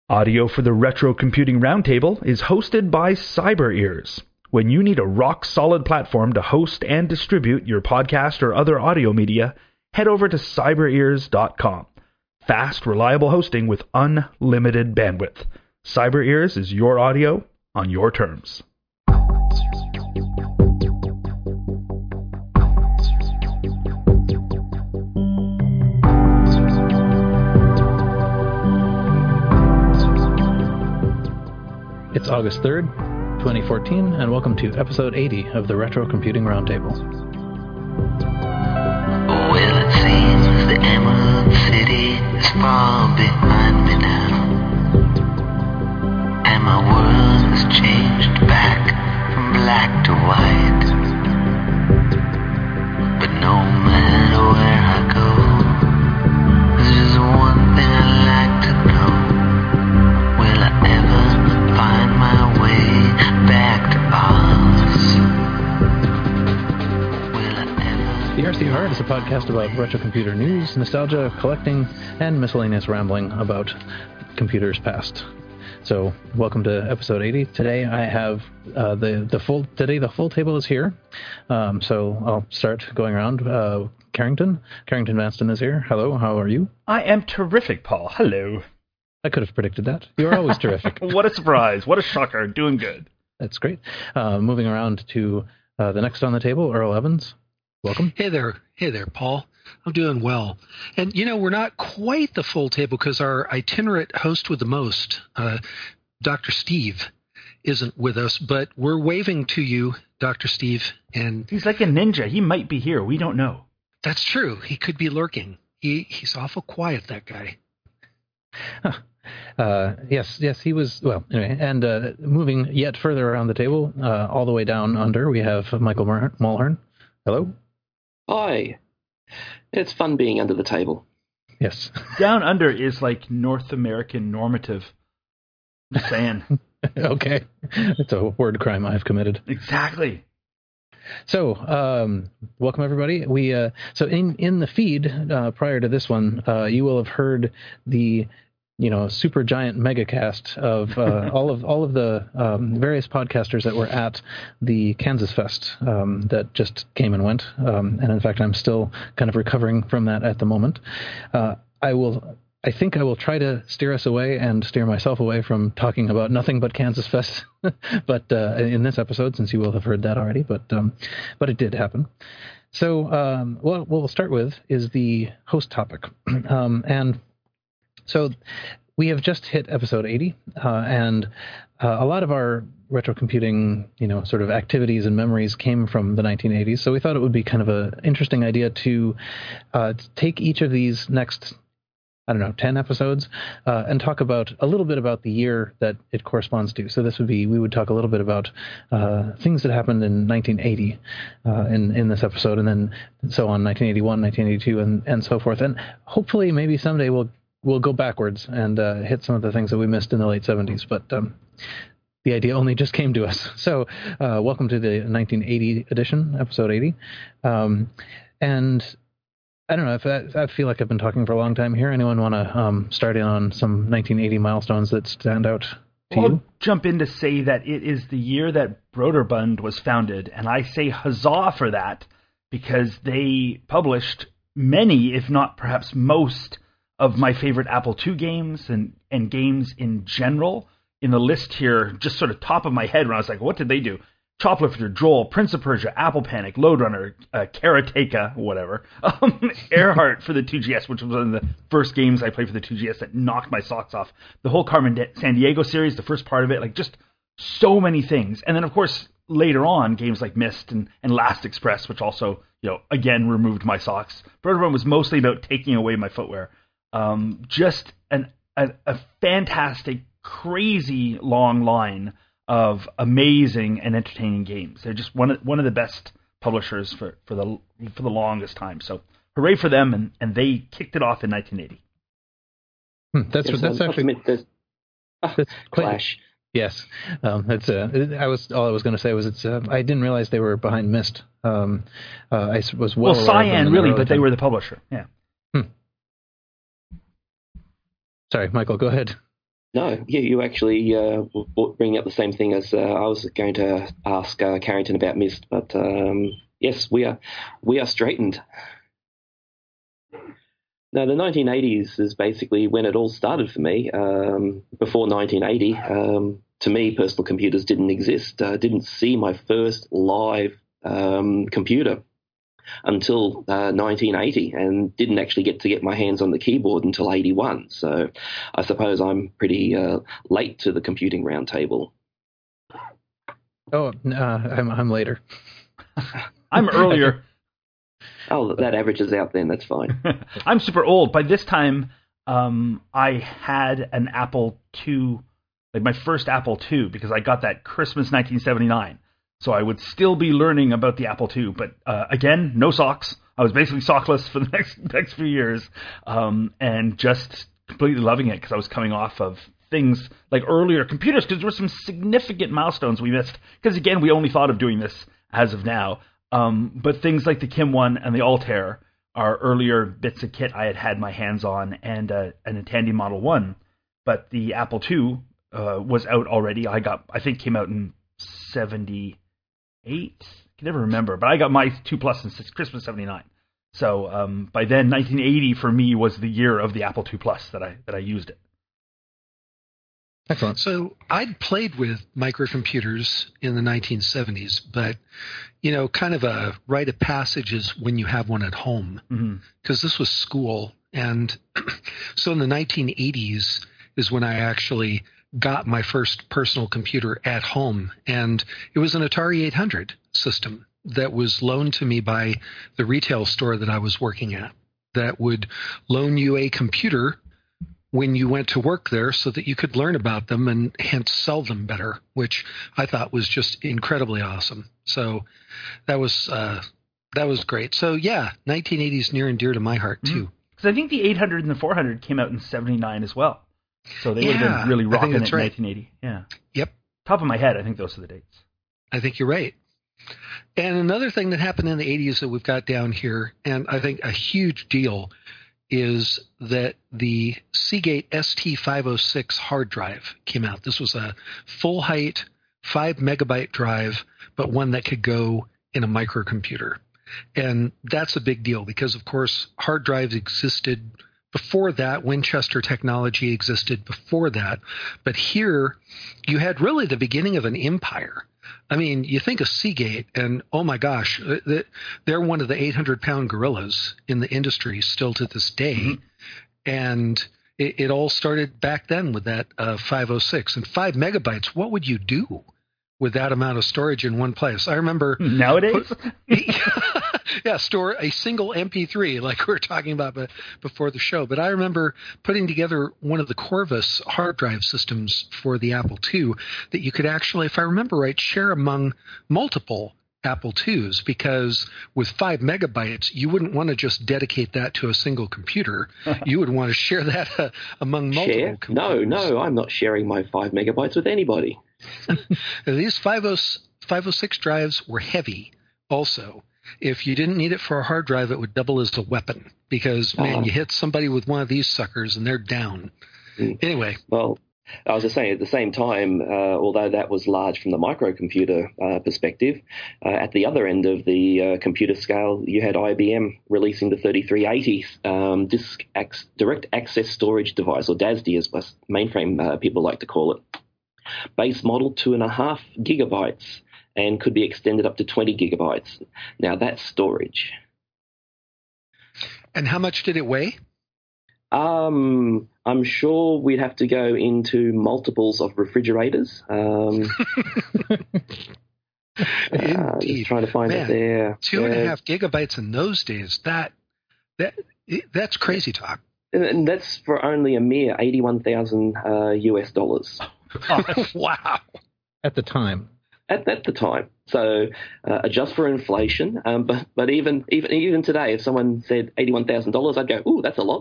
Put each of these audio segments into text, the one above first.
Audio for the Retro Computing Roundtable is hosted by CyberEars. When you need a rock-solid platform to host and distribute your podcast or other audio media, head over to cyberears.com. Fast, reliable hosting with unlimited bandwidth. CyberEars is your audio on your terms. It's August 3rd, 2014, and welcome to episode 80 of the Retro Computing Roundtable. Well, it seems the Emerald City is far behind me now, and my world has changed back from black to white. But no matter where I go, there's just one thing I'd like to know. Will I ever find my way back to Oz? Will I ever... The RCR is a podcast about retro computer news, nostalgia, collecting, and miscellaneous rambling about computers past. So, welcome to episode 80. Today I have the full table is here. So I'll start going around. Carrington Vanston is here. Hello, how are you? I am terrific, Paul. Hello. I could have predicted that. You're always terrific. What a surprise. What a shocker. Doing good. That's great. Moving around to the next on the table, Earl Evans. Welcome. Hey there, Paul. I'm doing well. And, we're not quite the full table because our itinerant host with the most, Dr. Steve, isn't with us, but we're waving to you, Dr. Steve. And he's like a ninja. He might be here. We don't know. That's true. He could be lurking. He's awful quiet, that guy. Yes, he was. Well, anyway, and moving yet further around the table, all the way down under, we have Michael Mulhern. Hello. Hi. It's fun being under the table. Yes. Down under is like North American normative. Just saying. Okay. It's a word crime I've committed. Exactly. So, welcome everybody. We so in the feed prior to this one, you will have heard the super giant megacast of all of the various podcasters that were at the Kansas Fest that just came and went. And in fact, I'm still kind of recovering from that at the moment. I think I will try to steer us away and steer myself away from talking about nothing but Kansas Fest, but in this episode, since you will have heard that already, but it did happen. So what we'll start with is the host topic, and so we have just hit episode 80, and a lot of our retro computing, sort of activities and memories came from the 1980s. So we thought it would be kind of an interesting idea to take each of these next 10 episodes, and talk about a little bit about the year that it corresponds to. So we would talk a little bit about things that happened in 1980 in this episode, and then so on 1981, 1982, and so forth. And hopefully maybe someday we'll go backwards and hit some of the things that we missed in the late 70s. But the idea only just came to us. So welcome to the 1980 edition, episode 80. And I don't know if I feel like I've been talking for a long time here. Anyone want to start in on some 1980 milestones that stand out to you? I'll jump in to say that it is the year that Broderbund was founded, and I say huzzah for that because they published many, if not perhaps most, of my favorite Apple II games and games in general. In the list here, just sort of top of my head when I was like, what did they do? Choplifter, Joel, Prince of Persia, Apple Panic, Lode Runner, Karateka, whatever. Earhart for the 2GS, which was one of the first games I played for the 2GS that knocked my socks off. The whole Carmen Sandiego series, the first part of it, like just so many things. And then, of course, later on, games like Myst and Last Express, which also, again, removed my socks. Broderbund was mostly about taking away my footwear. Just a fantastic, crazy long line of amazing and entertaining games. They're just one of the best publishers for the longest time. So hooray for them, and they kicked it off in 1980. That's actually that's Clash. Yes, that's all I was going to say was I didn't realize they were behind Myst. I was well Cyan really, but they were the publisher. Yeah. Sorry, Michael, go ahead. No, you actually bring up the same thing as I was going to ask Carrington about Myst, but yes, we are straightened. Now, the 1980s is basically when it all started for me. Before 1980, to me, personal computers didn't exist. Didn't see my first live computer until 1980, and didn't actually get to get my hands on the keyboard until 81. So I suppose I'm pretty late to the computing roundtable. Oh, I'm later. I'm earlier. Oh, that averages out then. That's fine. I'm super old. By this time, I had an Apple II, like my first Apple II, because I got that Christmas 1979. So I would still be learning about the Apple II. But again, no socks. I was basically sockless for the next few years, and just completely loving it because I was coming off of things like earlier computers, because there were some significant milestones we missed. Because again, we only thought of doing this as of now. But things like the Kim 1 and the Altair are earlier bits of kit I had my hands on, and a Tandy Model 1. But the Apple II was out already. I think came out in 78. I can never remember, but I got my 2 Plus in Christmas 79. So by then, 1980 for me was the year of the Apple II Plus that I used it. Excellent. So I'd played with microcomputers in the 1970s, but, kind of a rite of passage is when you have one at home, because this was school. And so in the 1980s is when I actually got my first personal computer at home. And it was an Atari 800 system that was loaned to me by the retail store that I was working at, that would loan you a computer when you went to work there so that you could learn about them and hence sell them better, which I thought was just incredibly awesome. So that was great. So yeah, 1980s near and dear to my heart too. Because I think the 800 and the 400 came out in 79 as well. So they would have been really rocking it in 1980. Yeah. Yep. Top of my head, I think those are the dates. I think you're right. And another thing that happened in the 80s that we've got down here, and I think a huge deal, is that the Seagate ST506 hard drive came out. This was a full height 5 megabyte drive, but one that could go in a microcomputer. And that's a big deal because, of course, hard drives existed before that. Winchester technology existed before that. But here you had really the beginning of an empire. I mean, you think of Seagate and, oh my gosh, they're one of the 800-pound gorillas in the industry still to this day. And it all started back then with that 506. And 5 megabytes, what would you do with that amount of storage in one place? I remember... Nowadays? Store a single MP3 like we were talking about before the show. But I remember putting together one of the Corvus hard drive systems for the Apple II that you could actually, if I remember right, share among multiple Apple IIs, because with 5 megabytes, you wouldn't want to just dedicate that to a single computer. You would want to share that among multiple computers. No, I'm not sharing my 5 megabytes with anybody. These 506 drives were heavy also. If you didn't need it for a hard drive, it would double as a weapon because, man, you hit somebody with one of these suckers and they're down. Anyway. Well, I was just saying, at the same time, although that was large from the microcomputer perspective, at the other end of the computer scale, you had IBM releasing the 3380 Direct Access Storage Device, or DASD as mainframe people like to call it. Base model 2.5 gigabytes. And could be extended up to 20 gigabytes. Now, that's storage. And how much did it weigh? I'm sure we'd have to go into multiples of refrigerators. Just trying to find it there. 2.5 gigabytes in those days. That's crazy talk. And that's for only a mere $81,000 US dollars. Wow. At the time. At the time. So adjust for inflation. But even today, if someone said $81,000, I'd go, ooh, that's a lot.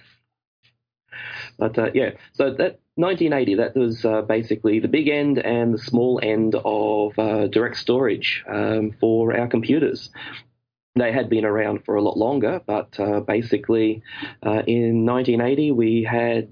But so that 1980, that was basically the big end and the small end of direct storage for our computers. They had been around for a lot longer, but basically in 1980 we had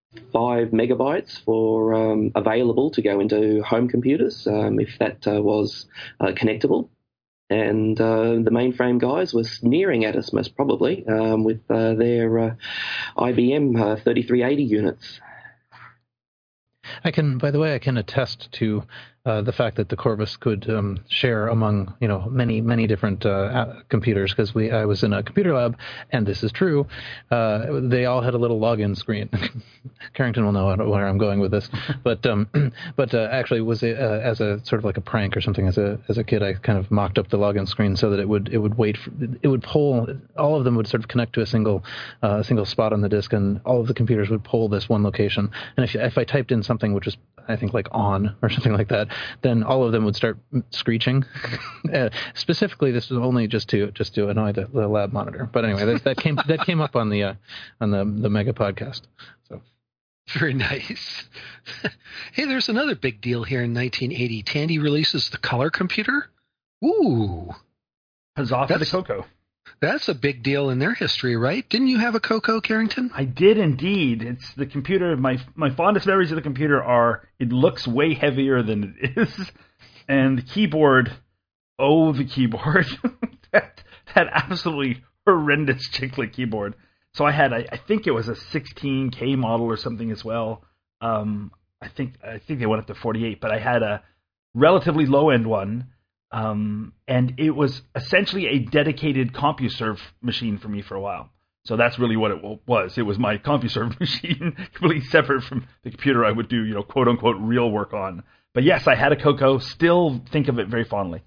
5 megabytes for available to go into home computers if that was connectable. And the mainframe guys were sneering at us most probably with their IBM 3380 units. By the way, I can attest to the fact that the Corvus could share among many different computers, because I was in a computer lab, and this is true. They all had a little login screen. Carrington will know where I'm going with this, but actually was as a sort of like a prank or something. As a kid, I kind of mocked up the login screen so that it would pull. All of them would sort of connect to a single spot on the disk, and all of the computers would pull this one location. And if I typed in something which was, I think, like on or something like that, then all of them would start screeching. Specifically, this was only just to annoy the lab monitor. But anyway, that came up on the Mega podcast. So very nice. Hey, there's another big deal here in 1980. Tandy releases the color computer. Ooh, huzzah for the Coco! That's a big deal in their history, right? Didn't you have a Coco, Carrington? I did indeed. It's the computer. My fondest memories of the computer are it looks way heavier than it is, and the keyboard. Oh, the keyboard! that absolutely horrendous chiclet keyboard. So I had, I think it was a 16K model or something as well. I think they went up to 48, but I had a relatively low end one. And it was essentially a dedicated CompuServe machine for me for a while. So that's really what it was. It was my CompuServe machine, completely separate from the computer I would do, quote unquote, real work on. But yes, I had a Coco. Still think of it very fondly.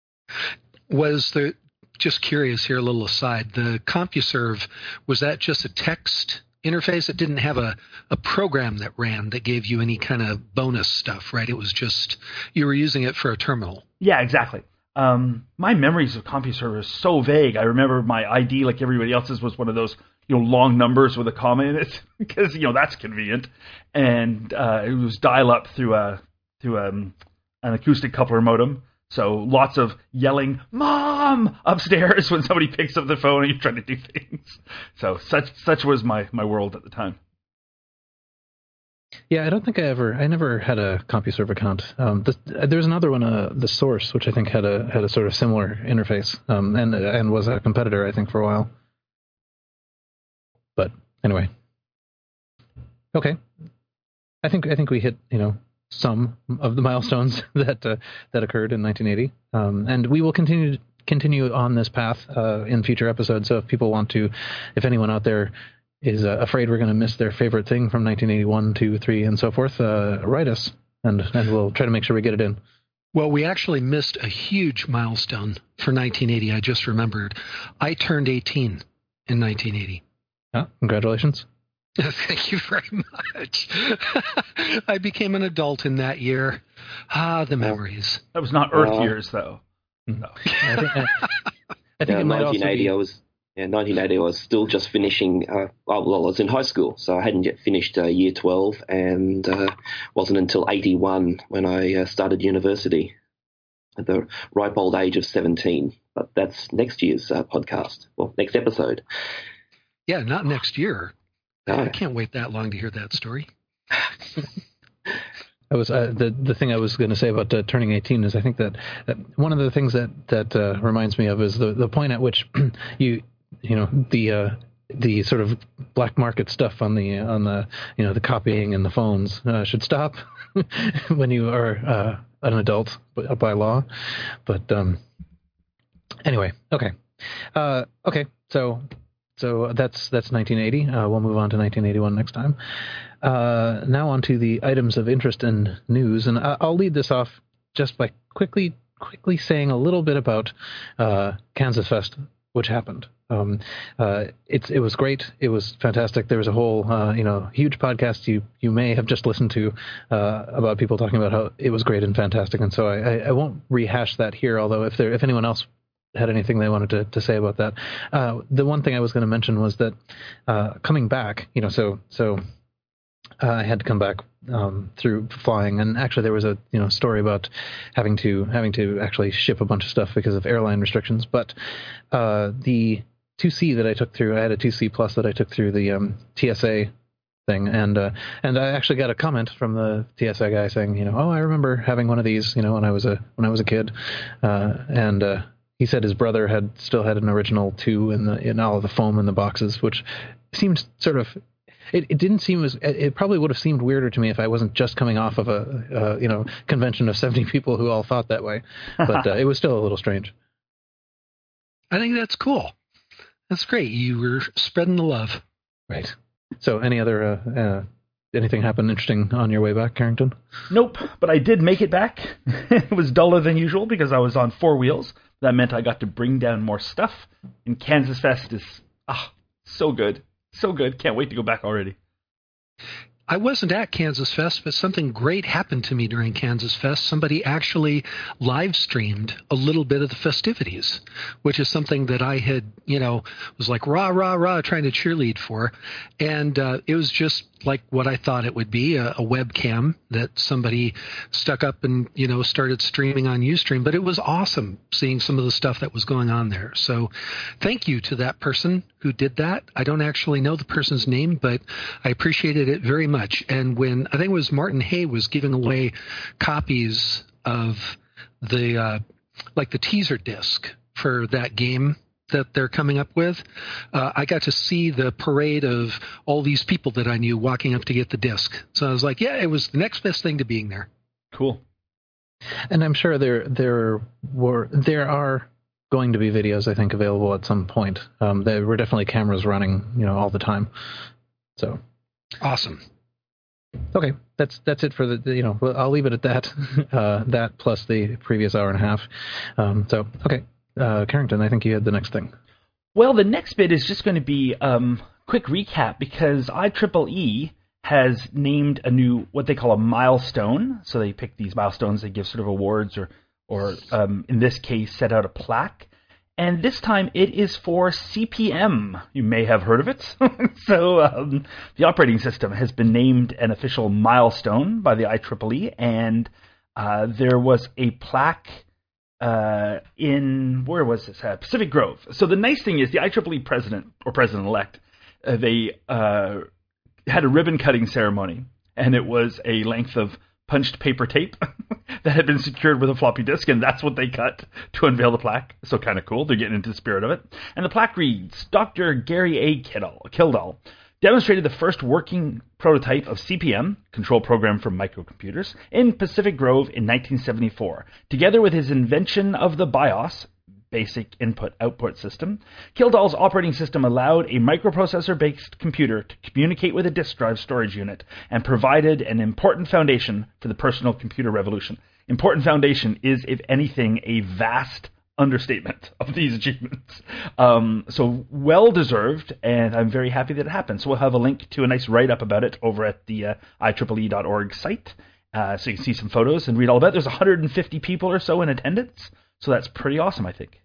Just curious here, a little aside, the CompuServe, was that just a text interface? It didn't have a program that ran that gave you any kind of bonus stuff, right? It was just, you were using it for a terminal. Yeah, exactly. My memories of CompuServe are so vague. I remember my ID, like everybody else's, was one of those long numbers with a comma in it, because that's convenient. And it was dial up through an acoustic coupler modem. So lots of yelling, "Mom!" upstairs when somebody picks up the phone and you're trying to do things. So such was my world at the time. Yeah, I don't think I never had a CompuServe account. There's another one, the Source, which I think had a sort of similar interface, and was a competitor, I think, for a while. But anyway, okay. I think we hit some of the milestones that occurred in 1980, and we will continue on this path in future episodes. So if anyone out there is afraid we're going to miss their favorite thing from 1981, 2, 3, and so forth, write us, and we'll try to make sure we get it in. Well, we actually missed a huge milestone for 1980. I just remembered. I turned 18 in 1980. Oh, congratulations. Thank you very much. I became an adult in that year. The memories. That was not Earth years, though. No. I think it might 1980. also be... 1980. I was still just finishing. I was in high school, so I hadn't yet finished year 12, and wasn't until 81 when I started university at the ripe old age of 17. But that's next year's podcast, well, next episode. Yeah, not next year. No. I can't wait that long to hear that story. I was the thing I was going to say about turning 18 is I think that one of the things that reminds me of is the point at which the sort of black market stuff on the the copying and the phones should stop when you are an adult by law. But anyway, okay. So that's 1980. We'll move on to 1981 next time. Now on to the items of interest and news, and I'll lead this off just by quickly saying a little bit about Kansas Fest, which happened. It was great. It was fantastic. There was a whole huge podcast you may have just listened to about people talking about how it was great and fantastic, and so I won't rehash that here. Although if anyone else had anything they wanted to say about that, the one thing I was going to mention was that coming back, I had to come back through flying, and actually there was a story about having to actually ship a bunch of stuff because of airline restrictions. But the 2C that I took through, I had a 2C plus that I took through the TSA thing. And I actually got a comment from the TSI guy saying, oh, I remember having one of these, when I was a kid. And he said his brother still had an original 2 in all of the foam in the boxes, which seemed sort of. It didn't seem as. It probably would have seemed weirder to me if I wasn't just coming off of a convention of 70 people who all thought that way. But it was still a little strange. I think that's cool. That's great. You were spreading the love. Right. So, any other anything happen interesting on your way back, Carrington? Nope, but I did make it back. It was duller than usual because I was on 4 wheels. That meant I got to bring down more stuff. And Kansas Fest is so good. So good. Can't wait to go back already. I wasn't at Kansas Fest, but something great happened to me during Kansas Fest. Somebody actually live streamed a little bit of the festivities, which is something that I had, was like rah, rah, rah, trying to cheerlead for. And it was just like what I thought it would be, a webcam that somebody stuck up and, started streaming on Ustream. But it was awesome seeing some of the stuff that was going on there. So thank you to that person who did that. I don't actually know the person's name, but I appreciated it very much. And when I think it was Martin Hay was giving away copies of the the teaser disc for that game that they're coming up with, I got to see the parade of all these people that I knew walking up to get the disc. So I was like, yeah, it was the next best thing to being there. Cool. And I'm sure there are going to be videos, I think, available at some point. There were definitely cameras running, all the time. So awesome. Okay, that's it for the I'll leave it at that. That plus the previous hour and a half. Okay, Carrington, I think you had the next thing. Well, the next bit is just going to be quick recap because IEEE has named a new what they call a milestone. So they pick these milestones, they give sort of awards or in this case set out a plaque. And this time it is for CP/M. You may have heard of it. So the operating system has been named an official milestone by the IEEE, and there was a plaque in, where was this at? Pacific Grove. So the nice thing is the IEEE president, or president-elect, they had a ribbon-cutting ceremony, and it was a length of punched paper tape that had been secured with a floppy disk, and that's what they cut to unveil the plaque. So kind of cool. They're getting into the spirit of it. And the plaque reads, Dr. Gary A. Kildall demonstrated the first working prototype of CP/M, Control Program for Microcomputers, in Pacific Grove in 1974. Together with his invention of the BIOS, Basic Input-Output System, Kildall's operating system allowed a microprocessor-based computer to communicate with a disk drive storage unit and provided an important foundation for the personal computer revolution. Important foundation is, if anything, a vast understatement of these achievements. So well-deserved, and I'm very happy that it happened. So we'll have a link to a nice write-up about it over at the IEEE.org site, so you can see some photos and read all about it. There's 150 people or so in attendance, so that's pretty awesome, I think.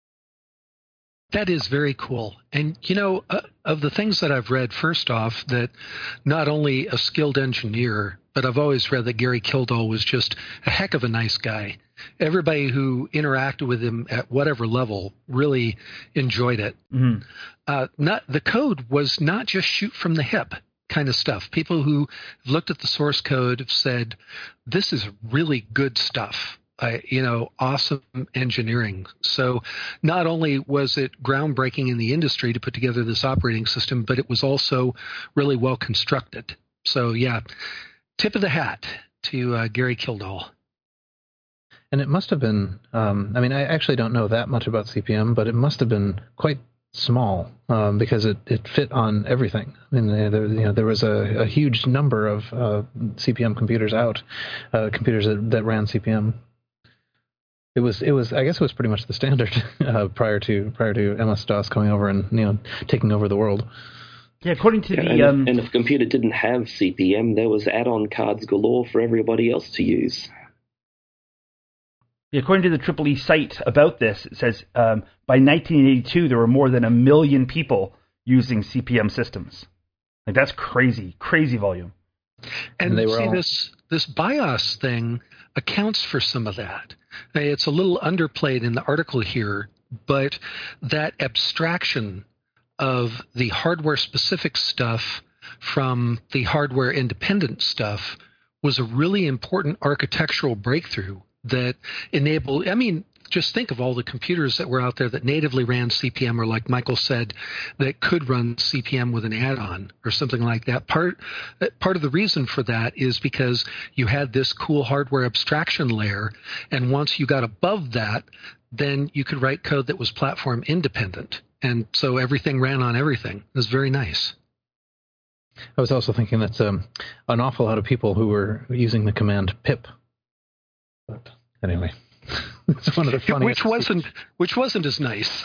That is very cool. And, of the things that I've read, first off, that not only a skilled engineer, but I've always read that Gary Kildall was just a heck of a nice guy. Everybody who interacted with him at whatever level really enjoyed it. Mm-hmm. The code was not just shoot from the hip kind of stuff. People who looked at the source code have said, this is really good stuff. Awesome engineering. So not only was it groundbreaking in the industry to put together this operating system, but it was also really well constructed. So yeah, tip of the hat to Gary Kildall. And it must have been, I actually don't know that much about CP/M, but it must have been quite small because it fit on everything. There was a huge number of CP/M computers out, computers that ran CP/M. It was. I guess it was pretty much the standard prior to MS-DOS coming over and taking over the world. Yeah, according to and if a computer didn't have CP/M, there was add-on cards galore for everybody else to use. Yeah, according to the IEEE site about this, it says by 1982 there were more than 1 million people using CP/M systems. Like that's crazy volume. And this BIOS thing accounts for some of that. It's a little underplayed in the article here, but that abstraction of the hardware-specific stuff from the hardware independent stuff was a really important architectural breakthrough that enabled, I mean, just think of all the computers that were out there that natively ran CP/M, or like Michael said, that could run CP/M with an add-on or something like that. Part of the reason for that is because you had this cool hardware abstraction layer, and once you got above that, then you could write code that was platform independent. And so everything ran on everything. It was very nice. I was also thinking that's an awful lot of people who were using the command pip. But anyway, it's one of the funniest. Which wasn't as nice.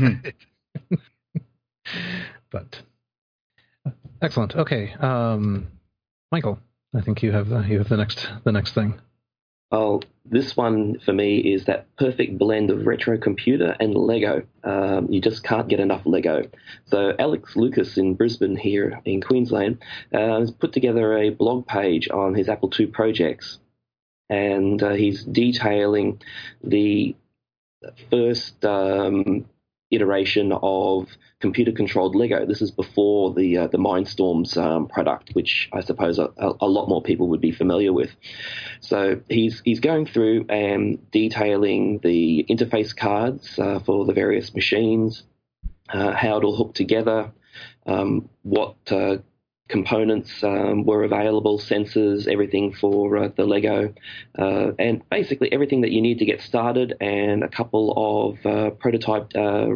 But excellent. Okay, Michael, I think you have the next thing. Oh, this one for me is that perfect blend of retro computer and Lego. You just can't get enough Lego. So Alex Lucas in Brisbane here in Queensland has put together a blog page on his Apple II projects, and he's detailing the first iteration of computer-controlled Lego. This is before the Mindstorms product, which I suppose a lot more people would be familiar with. So he's going through and detailing the interface cards for the various machines, how it'll hook together, what components were available, sensors, everything for the Lego, and basically everything that you need to get started, and a couple of prototyped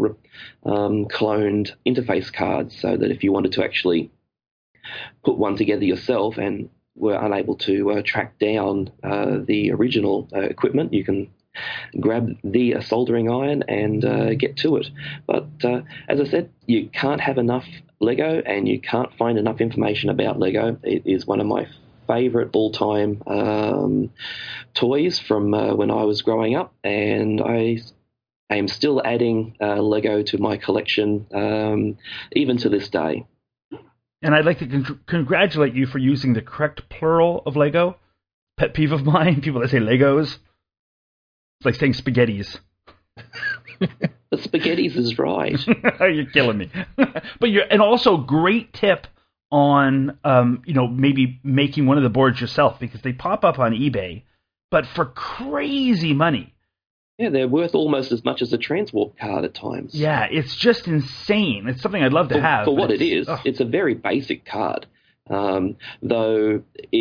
cloned interface cards, so that if you wanted to actually put one together yourself and were unable to track down the original equipment, you can grab the soldering iron and get to it. But as I said, you can't have enough Lego, and you can't find enough information about Lego. It is one of my favorite all-time toys from when I was growing up, and I am still adding Lego to my collection even to this day. And I'd like to congratulate you for using the correct plural of Lego. Pet peeve of mine, people that say Legos. It's like saying spaghettis. But spaghettis is right. You're killing me. But and also great tip on maybe making one of the boards yourself, because they pop up on eBay, but for crazy money. Yeah, they're worth almost as much as a Transwarp card at times. Yeah, it's just insane. It's something I'd love to have. For what it is, it's a very basic card. Though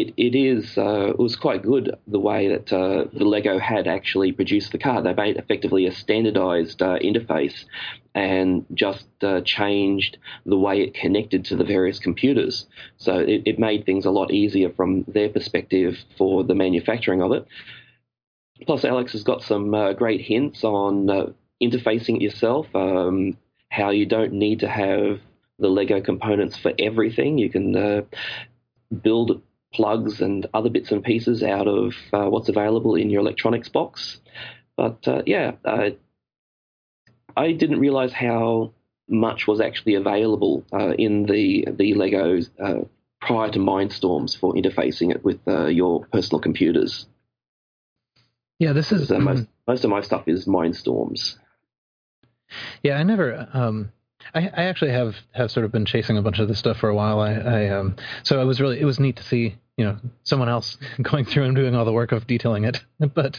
it was quite good the way that the Lego had actually produced the card. They made effectively a standardized interface and just changed the way it connected to the various computers. So it made things a lot easier from their perspective for the manufacturing of it. Plus, Alex has got some great hints on interfacing it yourself, how you don't need to have the Lego components for everything. You can build plugs and other bits and pieces out of what's available in your electronics box. But I didn't realize how much was actually available in the Legos prior to Mindstorms for interfacing it with your personal computers. Yeah, this is most of my stuff is Mindstorms. Yeah, I never. I actually have sort of been chasing a bunch of this stuff for a while. So it was neat to see someone else going through and doing all the work of detailing it. But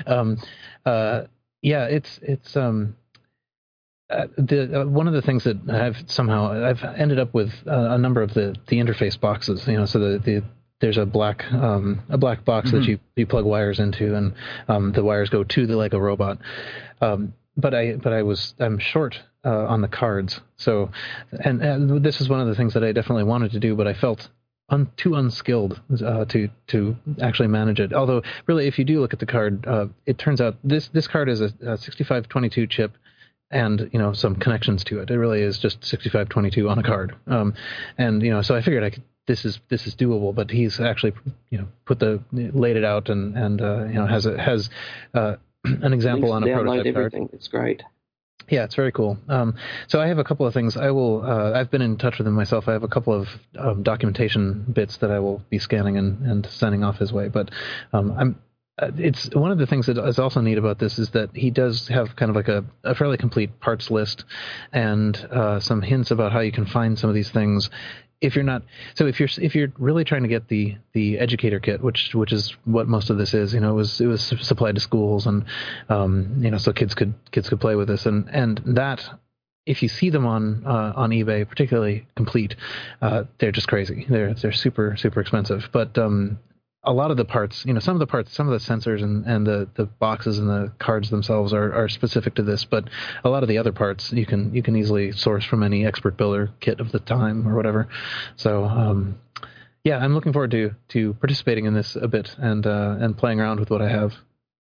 yeah, it's one of the things that I've ended up with a number of the interface boxes. So there's a black box that you plug wires into, and the wires go to the Lego robot. But I'm short on the cards. So, and this is one of the things that I definitely wanted to do, but I felt too unskilled to actually manage it. Although, really, if you do look at the card, it turns out this card is a 6522 chip, and some connections to it. It really is just 6522 on a card. And so I figured this is doable. But he's actually laid it out and has an example on a prototype everything. card. It's great. Yeah, it's very cool. So I have a couple of things. I've been in touch with him myself. I have a couple of documentation bits that I will be scanning and sending off his way. But it's one of the things that is also neat about this is that he does have kind of like a fairly complete parts list and some hints about how you can find some of these things if you're really trying to get the educator kit, which is what most of this is, it was supplied to schools, and so kids could play with this, and that, if you see them on eBay, particularly complete, they're just crazy. They're super super expensive, but a lot of the parts, some of the sensors and the boxes and the cards themselves are specific to this, but a lot of the other parts you can easily source from any expert builder kit of the time or whatever. So yeah, I'm looking forward to participating in this a bit and playing around with what I have.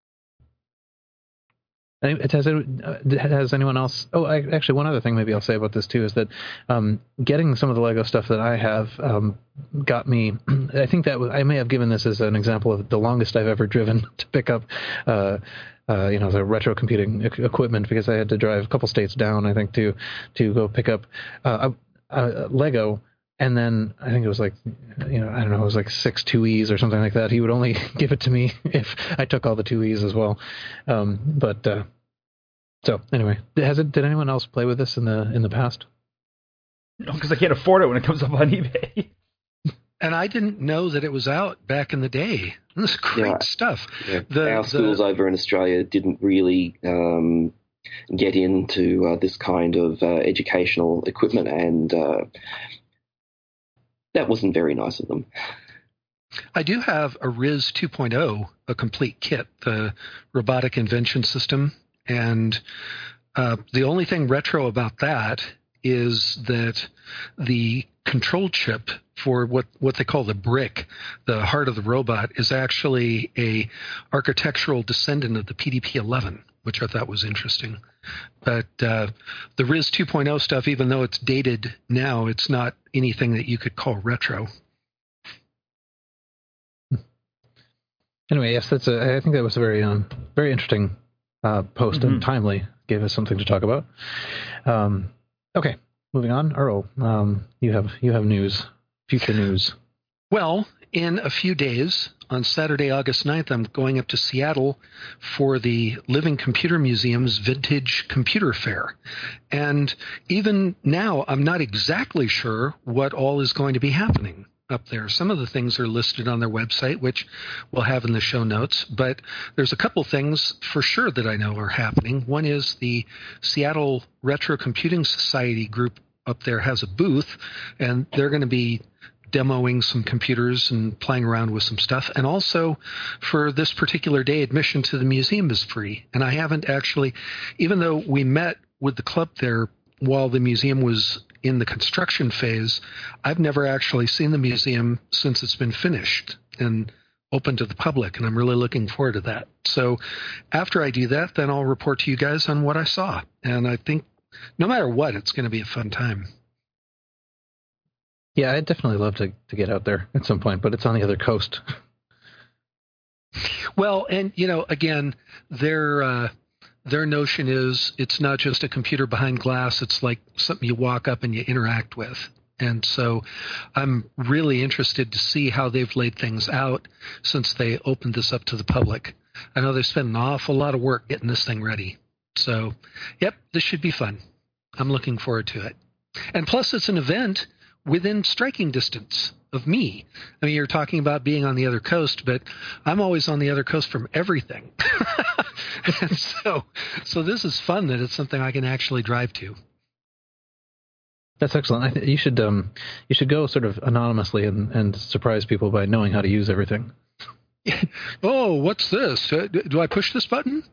Has anyone else? Oh, actually, one other thing maybe I'll say about this too is that getting some of the Lego stuff that I have got me. I think that I may have given this as an example of the longest I've ever driven to pick up, the retro computing equipment, because I had to drive a couple states down, I think, to go pick up Lego. And then I think it was like, I don't know, it was like 6 2Es or something like that. He would only give it to me if I took all the 2Es as well. So anyway, did anyone else play with this in the past? No, because I can't afford it when it comes up on eBay. And I didn't know that it was out back in the day. This is great stuff. Yeah. Our schools over in Australia didn't really get into this kind of educational equipment, and that wasn't very nice of them. I do have a RIS 2.0, a complete kit, the robotic invention system. And the only thing retro about that is that the control chip for what they call the brick, the heart of the robot, is actually a architectural descendant of the PDP-11, which I thought was interesting. But the RIS 2.0 stuff, even though it's dated now, it's not anything that you could call retro. Anyway, yes, I think that was a very very interesting post, and timely. Gave us something to talk about. Okay, moving on. Earl, you have news, future news. Well, in a few days, on Saturday, August 9th, I'm going up to Seattle for the Living Computer Museum's Vintage Computer Fair. And even now, I'm not exactly sure what all is going to be happening up there. Some of the things are listed on their website, which we'll have in the show notes, but there's a couple things for sure that I know are happening. One is the Seattle Retro Computing Society group up there has a booth, and they're going to be demoing some computers and playing around with some stuff. And also, for this particular day, admission to the museum is free. And I haven't actually, even though we met with the club there while the museum was in the construction phase, I've never actually seen the museum since it's been finished and open to the public, and I'm really looking forward to that. So after I do that, then I'll report to you guys on what I saw. And I think no matter what, it's going to be a fun time. Yeah, I'd definitely love to get out there at some point, but it's on the other coast. Well, and, again, their notion is it's not just a computer behind glass. It's like something you walk up and you interact with. And so I'm really interested to see how they've laid things out since they opened this up to the public. I know they spent an awful lot of work getting this thing ready. So, yep, this should be fun. I'm looking forward to it. And plus, it's an event within striking distance of me. I mean, you're talking about being on the other coast, but I'm always on the other coast from everything. And so this is fun that it's something I can actually drive to. That's excellent. I think you should go sort of anonymously and surprise people by knowing how to use everything. Oh, what's this? Do I push this button?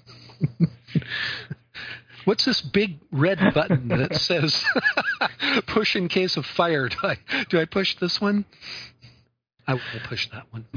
What's this big red button that says push in case of fire? Do I push this one? I will push that one.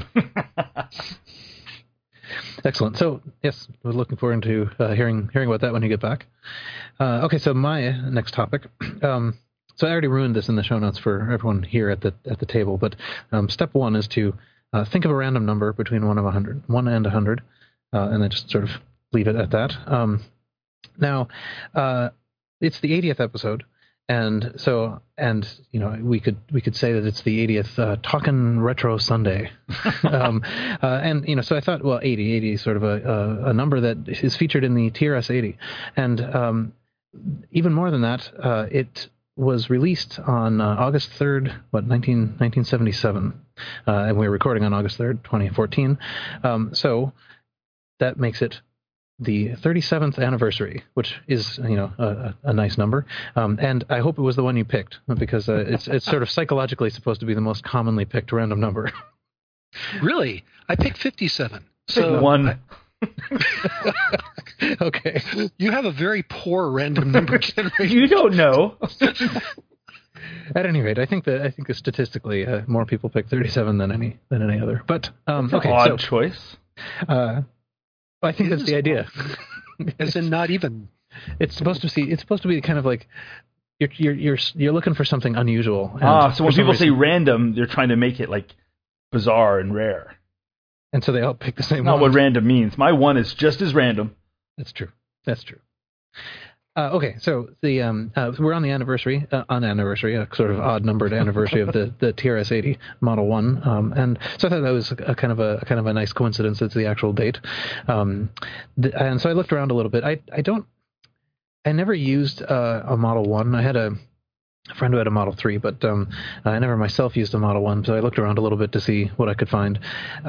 Excellent. So, yes, we're looking forward to hearing about that when you get back. Okay, so my next topic. So I already ruined this in the show notes for everyone here at the table, but step one is to think of a random number between 1 and 100, and then just sort of leave it at that. Now, it's the 80th episode, and we could say that it's the 80th Talkin' Retro Sunday, and so I thought, well, 80 is sort of a number that is featured in the TRS-80, and even more than that, was released on August 3rd, 1977. And we were recording on August 3rd, 2014. So that makes it the 37th anniversary, which is, a nice number. And I hope it was the one you picked, because it's sort of psychologically supposed to be the most commonly picked random number. Really? I picked 57. So one. Okay. You have a very poor random number generator. You don't know. At any rate, I think that statistically more people pick 37 than any other. But okay, odd choice. I think that's the idea. As in, not even. It's supposed to be kind of like you're looking for something unusual. So when people say random, they're trying to make it like bizarre and rare. And so they all pick the same Not one. what random means. My one is just as random. That's true. Okay, so the we're on the anniversary, a sort of odd numbered anniversary of the TRS-80 Model 1, and so I thought that was a kind of a nice coincidence. It's the actual date, and so I looked around a little bit. I never used a Model 1. I had a friend who had a Model 3, but I never myself used a Model 1, so I looked around a little bit to see what I could find.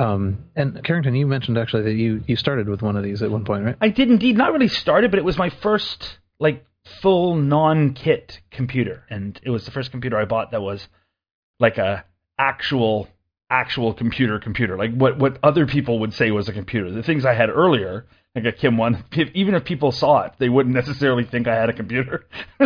And Carrington, you mentioned actually that you started with one of these at one point, right? I did indeed. Not really started, but it was my first full non-kit computer, and it was the first computer I bought that was like a actual computer, like what other people would say was a computer. The things I had earlier, like a Kim 1, even if people saw it, they wouldn't necessarily think I had a computer.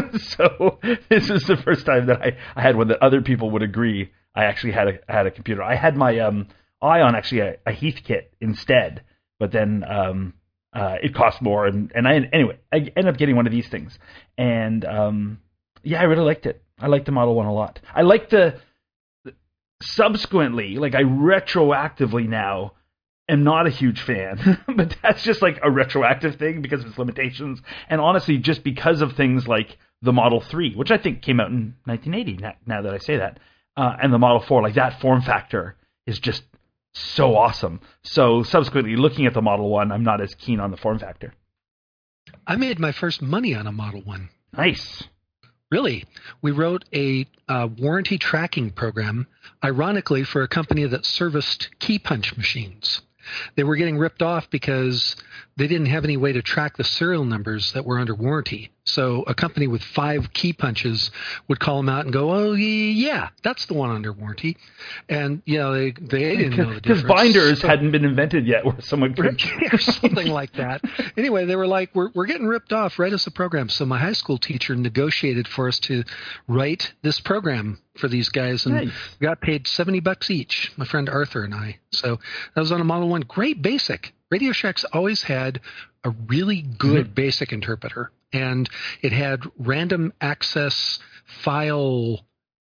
So this was the first time that I had one that other people would agree I actually had a computer. I had my Ion, actually a Heathkit instead, but then it cost more, and I ended up getting one of these things, and I really liked it. I liked the Model 1 a lot. I liked the subsequently, I retroactively now am not a huge fan, but that's just like a retroactive thing because of its limitations, and honestly just because of things like the Model 3, which I think came out in 1980, now that I say that, and the Model 4, that form factor is just so awesome. So subsequently, looking at the Model 1, I'm not as keen on the form factor. I made my first money on a Model 1. Nice. Really? We wrote a warranty tracking program, ironically, for a company that serviced key punch machines. They were getting ripped off because they didn't have any way to track the serial numbers that were under warranty. So a company with 5 key punches would call them out and go, "Oh, yeah, that's the one under warranty." And, they didn't know the difference. Because binders hadn't been invented yet where someone could... or something like that. Anyway, they were like, we're getting ripped off. Write us a program. So my high school teacher negotiated for us to write this program for these guys, and nice. We got paid $70 each, my friend Arthur and I. So that was on a Model 1. Great basic. Radio Shack's always had a really good basic interpreter, and it had random access file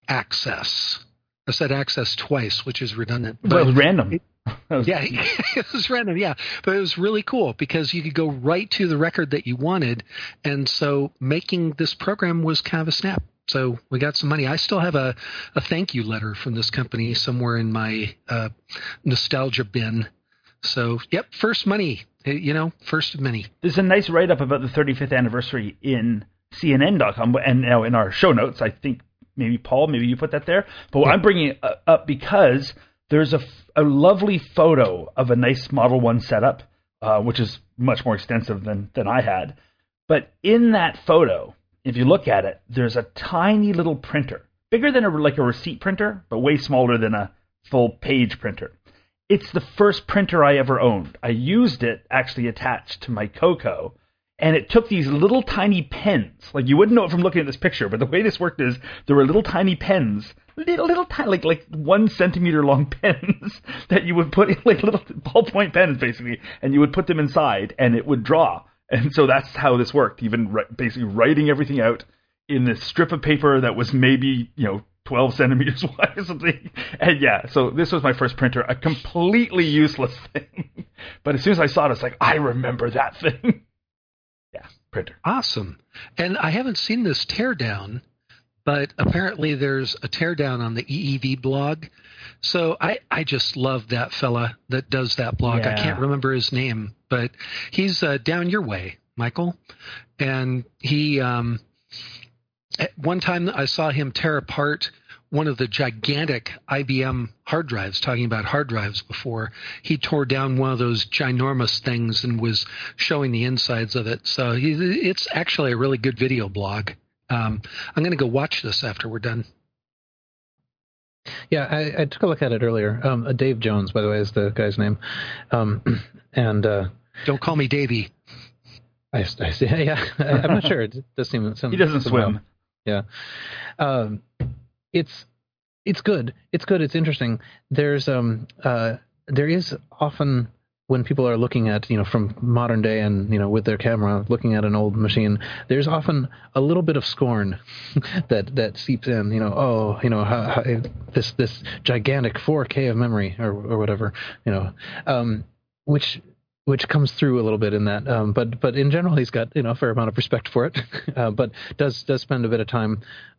access. I said access twice, which is redundant. But it was random. Yeah, it was random, yeah. But it was really cool because you could go right to the record that you wanted, and so making this program was kind of a snap. So we got some money. I still have a thank you letter from this company somewhere in my nostalgia bin. So, yep, first money, first of many. There's a nice write-up about the 35th anniversary in CNN.com, and now in our show notes, I think maybe Paul, maybe you put that there. But I'm bringing it up because there's a lovely photo of a nice Model 1 setup, which is much more extensive than I had. But in that photo, if you look at it, there's a tiny little printer, bigger than a receipt printer, but way smaller than a full-page printer. It's the first printer I ever owned. I used it actually attached to my Coco, and it took these little tiny pens. You wouldn't know it from looking at this picture, but the way this worked is there were little tiny pens, little tiny, like 1 centimeter long pens that you would put in, little ballpoint pens basically, and you would put them inside, and it would draw. And so that's how this worked, even basically writing everything out in this strip of paper that was maybe, 12 centimeters wide or something. And yeah, so this was my first printer, a completely useless thing. But as soon as I saw it, it's like, I remember that thing. Yeah, printer. Awesome. And I haven't seen this teardown, but apparently there's a teardown on the EEV blog. So I just love that fella that does that blog. Yeah. I can't remember his name, but he's down your way, Michael. And he At one time, I saw him tear apart one of the gigantic IBM hard drives, talking about hard drives before. He tore down one of those ginormous things and was showing the insides of it. So it's actually a really good video blog. I'm going to go watch this after we're done. Yeah, I took a look at it earlier. Dave Jones, by the way, is the guy's name. And don't call me Davey. I see. Yeah, I'm not sure. It does seem he doesn't swim. Yeah, it's good. It's good. It's interesting. There is often when people are looking at, from modern day and, with their camera, looking at an old machine, there's often a little bit of scorn that seeps in, how this gigantic 4K of memory or whatever, which comes through a little bit in that. But in general, he's got, a fair amount of respect for it, but does spend a bit of time,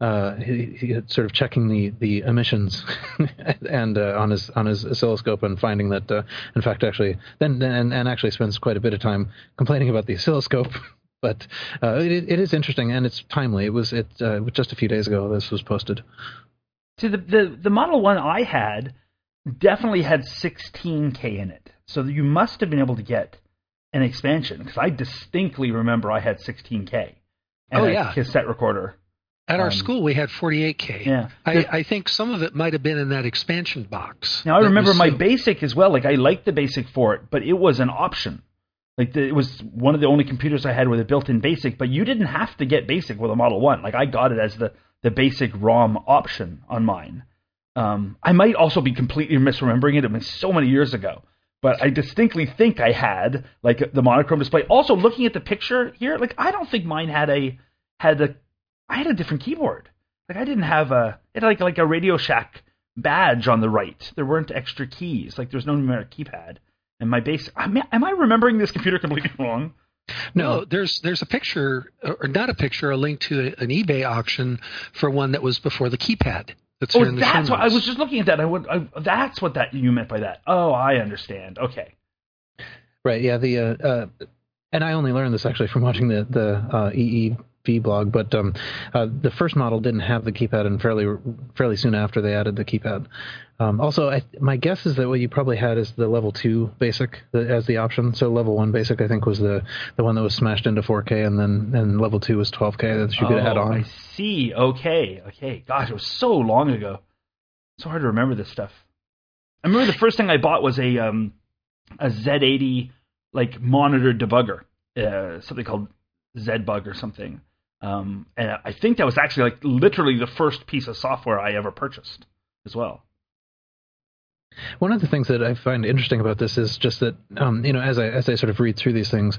he sort of checking the emissions and, on his oscilloscope and finding that, in fact, actually actually spends quite a bit of time complaining about the oscilloscope. But, it is interesting and it's timely. It was just a few days ago this was posted. See, the Model 1 I had definitely had 16K in it. So you must have been able to get an expansion, because I distinctly remember I had 16K and a cassette recorder. At our school, we had 48K. Yeah. I think some of it might have been in that expansion box. Now, I remember my basic as well. Like, I liked the basic for it, but it was an option. Like, it was one of the only computers I had with a built-in basic, but you didn't have to get basic with a Model 1. Like, I got it as the basic ROM option on mine. I might also be completely misremembering it. It was so many years ago. But I distinctly think I had, like, the monochrome display. Also, looking at the picture here, like, I don't think mine I had a different keyboard. Like, I didn't have it had like a Radio Shack badge on the right. There weren't extra keys. Like, there's no numeric keypad. And my base, am I remembering this computer completely wrong? No, there's a picture, or not a picture, a link to an eBay auction for one that was before the keypad. That's what I was just looking at that. That's what you meant by that. Oh, I understand. Okay. Right. Yeah. And I only learned this actually from watching the EEV blog, but the first model didn't have the keypad, and fairly soon after they added the keypad. Also, my guess is that what you probably had is the level 2 basic as the option. So level 1 basic, I think, was the one that was smashed into 4K, and level 2 was 12K that you could add on. I see. Okay. Gosh, it was so long ago. It's so hard to remember this stuff. I remember the first thing I bought was a Z80 like monitor debugger, something called ZBug or something. And I think that was actually like literally the first piece of software I ever purchased as well. One of the things that I find interesting about this is just that, as I sort of read through these things,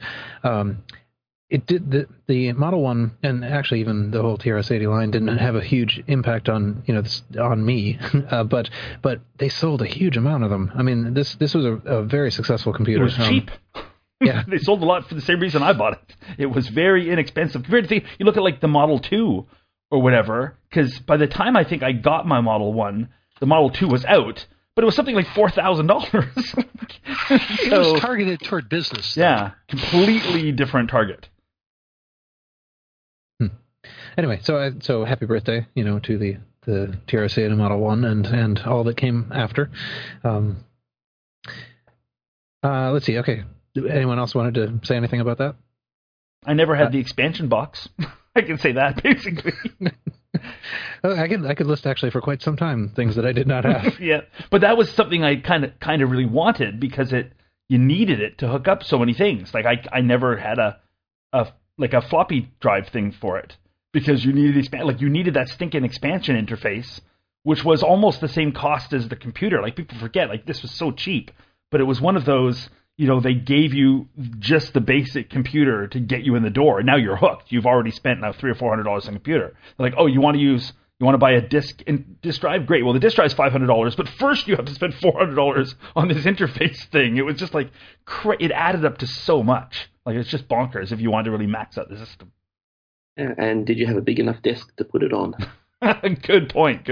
it did the Model 1 and actually even the whole TRS-80 line didn't have a huge impact on on me, but they sold a huge amount of them. I mean, this was a very successful computer. It was cheap. Yeah, they sold a lot for the same reason I bought it. It was very inexpensive compared to you look at like the Model 2 or whatever. Because by the time I think I got my Model 1, the Model 2 was out. But it was something like $4,000. It was targeted toward business. Though. Yeah, completely different target. Anyway, so happy birthday, to the TRS-80 Model 1 and all that came after. Let's see. Okay, anyone else wanted to say anything about that? I never had the expansion box. I can say that basically. I could list actually for quite some time things that I did not have. Yeah, but that was something I kind of really wanted because you needed it to hook up so many things. Like I never had a floppy drive thing for it because you needed that stinking expansion interface, which was almost the same cost as the computer. Like people forget, like this was so cheap, but it was one of those. They gave you just the basic computer to get you in the door, and now you're hooked. You've already spent now $300 or $400 on a computer. They're like, oh, you want to buy a disk drive? Great. Well, the disk drive is $500, but first you have to spend $400 on this interface thing. It was just like it added up to so much. Like it's just bonkers if you wanted to really max out the system. Yeah, and did you have a big enough desk to put it on? Good point.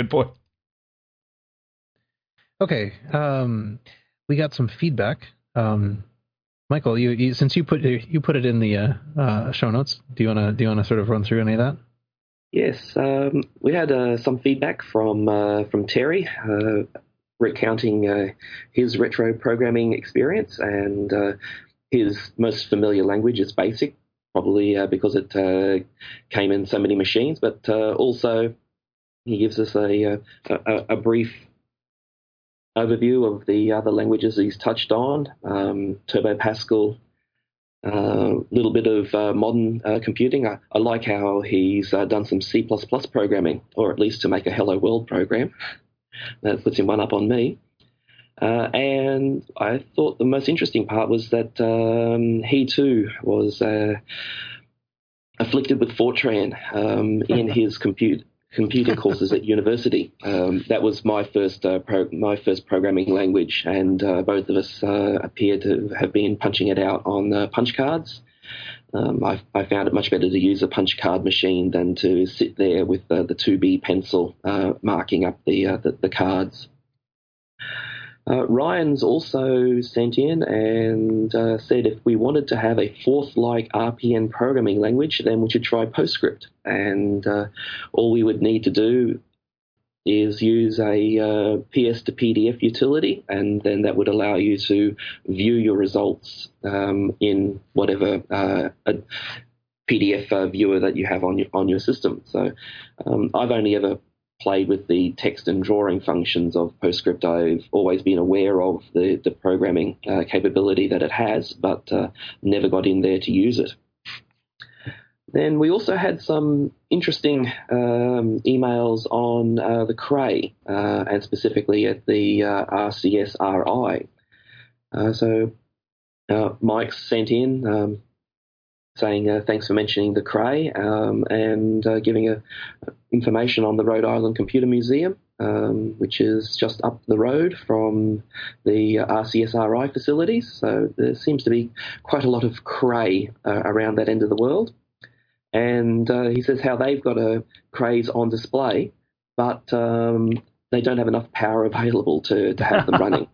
Okay, we got some feedback. Michael, you since you put it in the show notes, do you wanna sort of run through any of that? Yes, we had some feedback from Terry recounting his retro programming experience, and his most familiar language is BASIC, probably because it came in so many machines. But also, he gives us a brief overview of the other languages he's touched on: Turbo Pascal, a little bit of modern computing. I like how he's done some C++ programming, or at least to make a Hello World program. That puts him one up on me. And I thought the most interesting part was that he too was afflicted with Fortran in his computing courses at university. That was my first programming language, and both of us appear to have been punching it out on punch cards. I found it much better to use a punch card machine than to sit there with the 2B pencil marking up the cards. Ryan's also sent in and said if we wanted to have a Forth-like RPN programming language, then we should try PostScript. And all we would need to do is use a PS to PDF utility, and then that would allow you to view your results in whatever a PDF viewer that you have on your system. So I've only ever played with the text and drawing functions of PostScript. I've always been aware of the programming capability that it has, but never got in there to use it. Then we also had some interesting emails on the Cray, and specifically at the RCSRI. So Mike sent in saying thanks for mentioning the Cray, and giving information on the Rhode Island Computer Museum, which is just up the road from the RCSRI facilities. So there seems to be quite a lot of Cray around that end of the world. And he says how they've got Crays on display, but they don't have enough power available to have them running.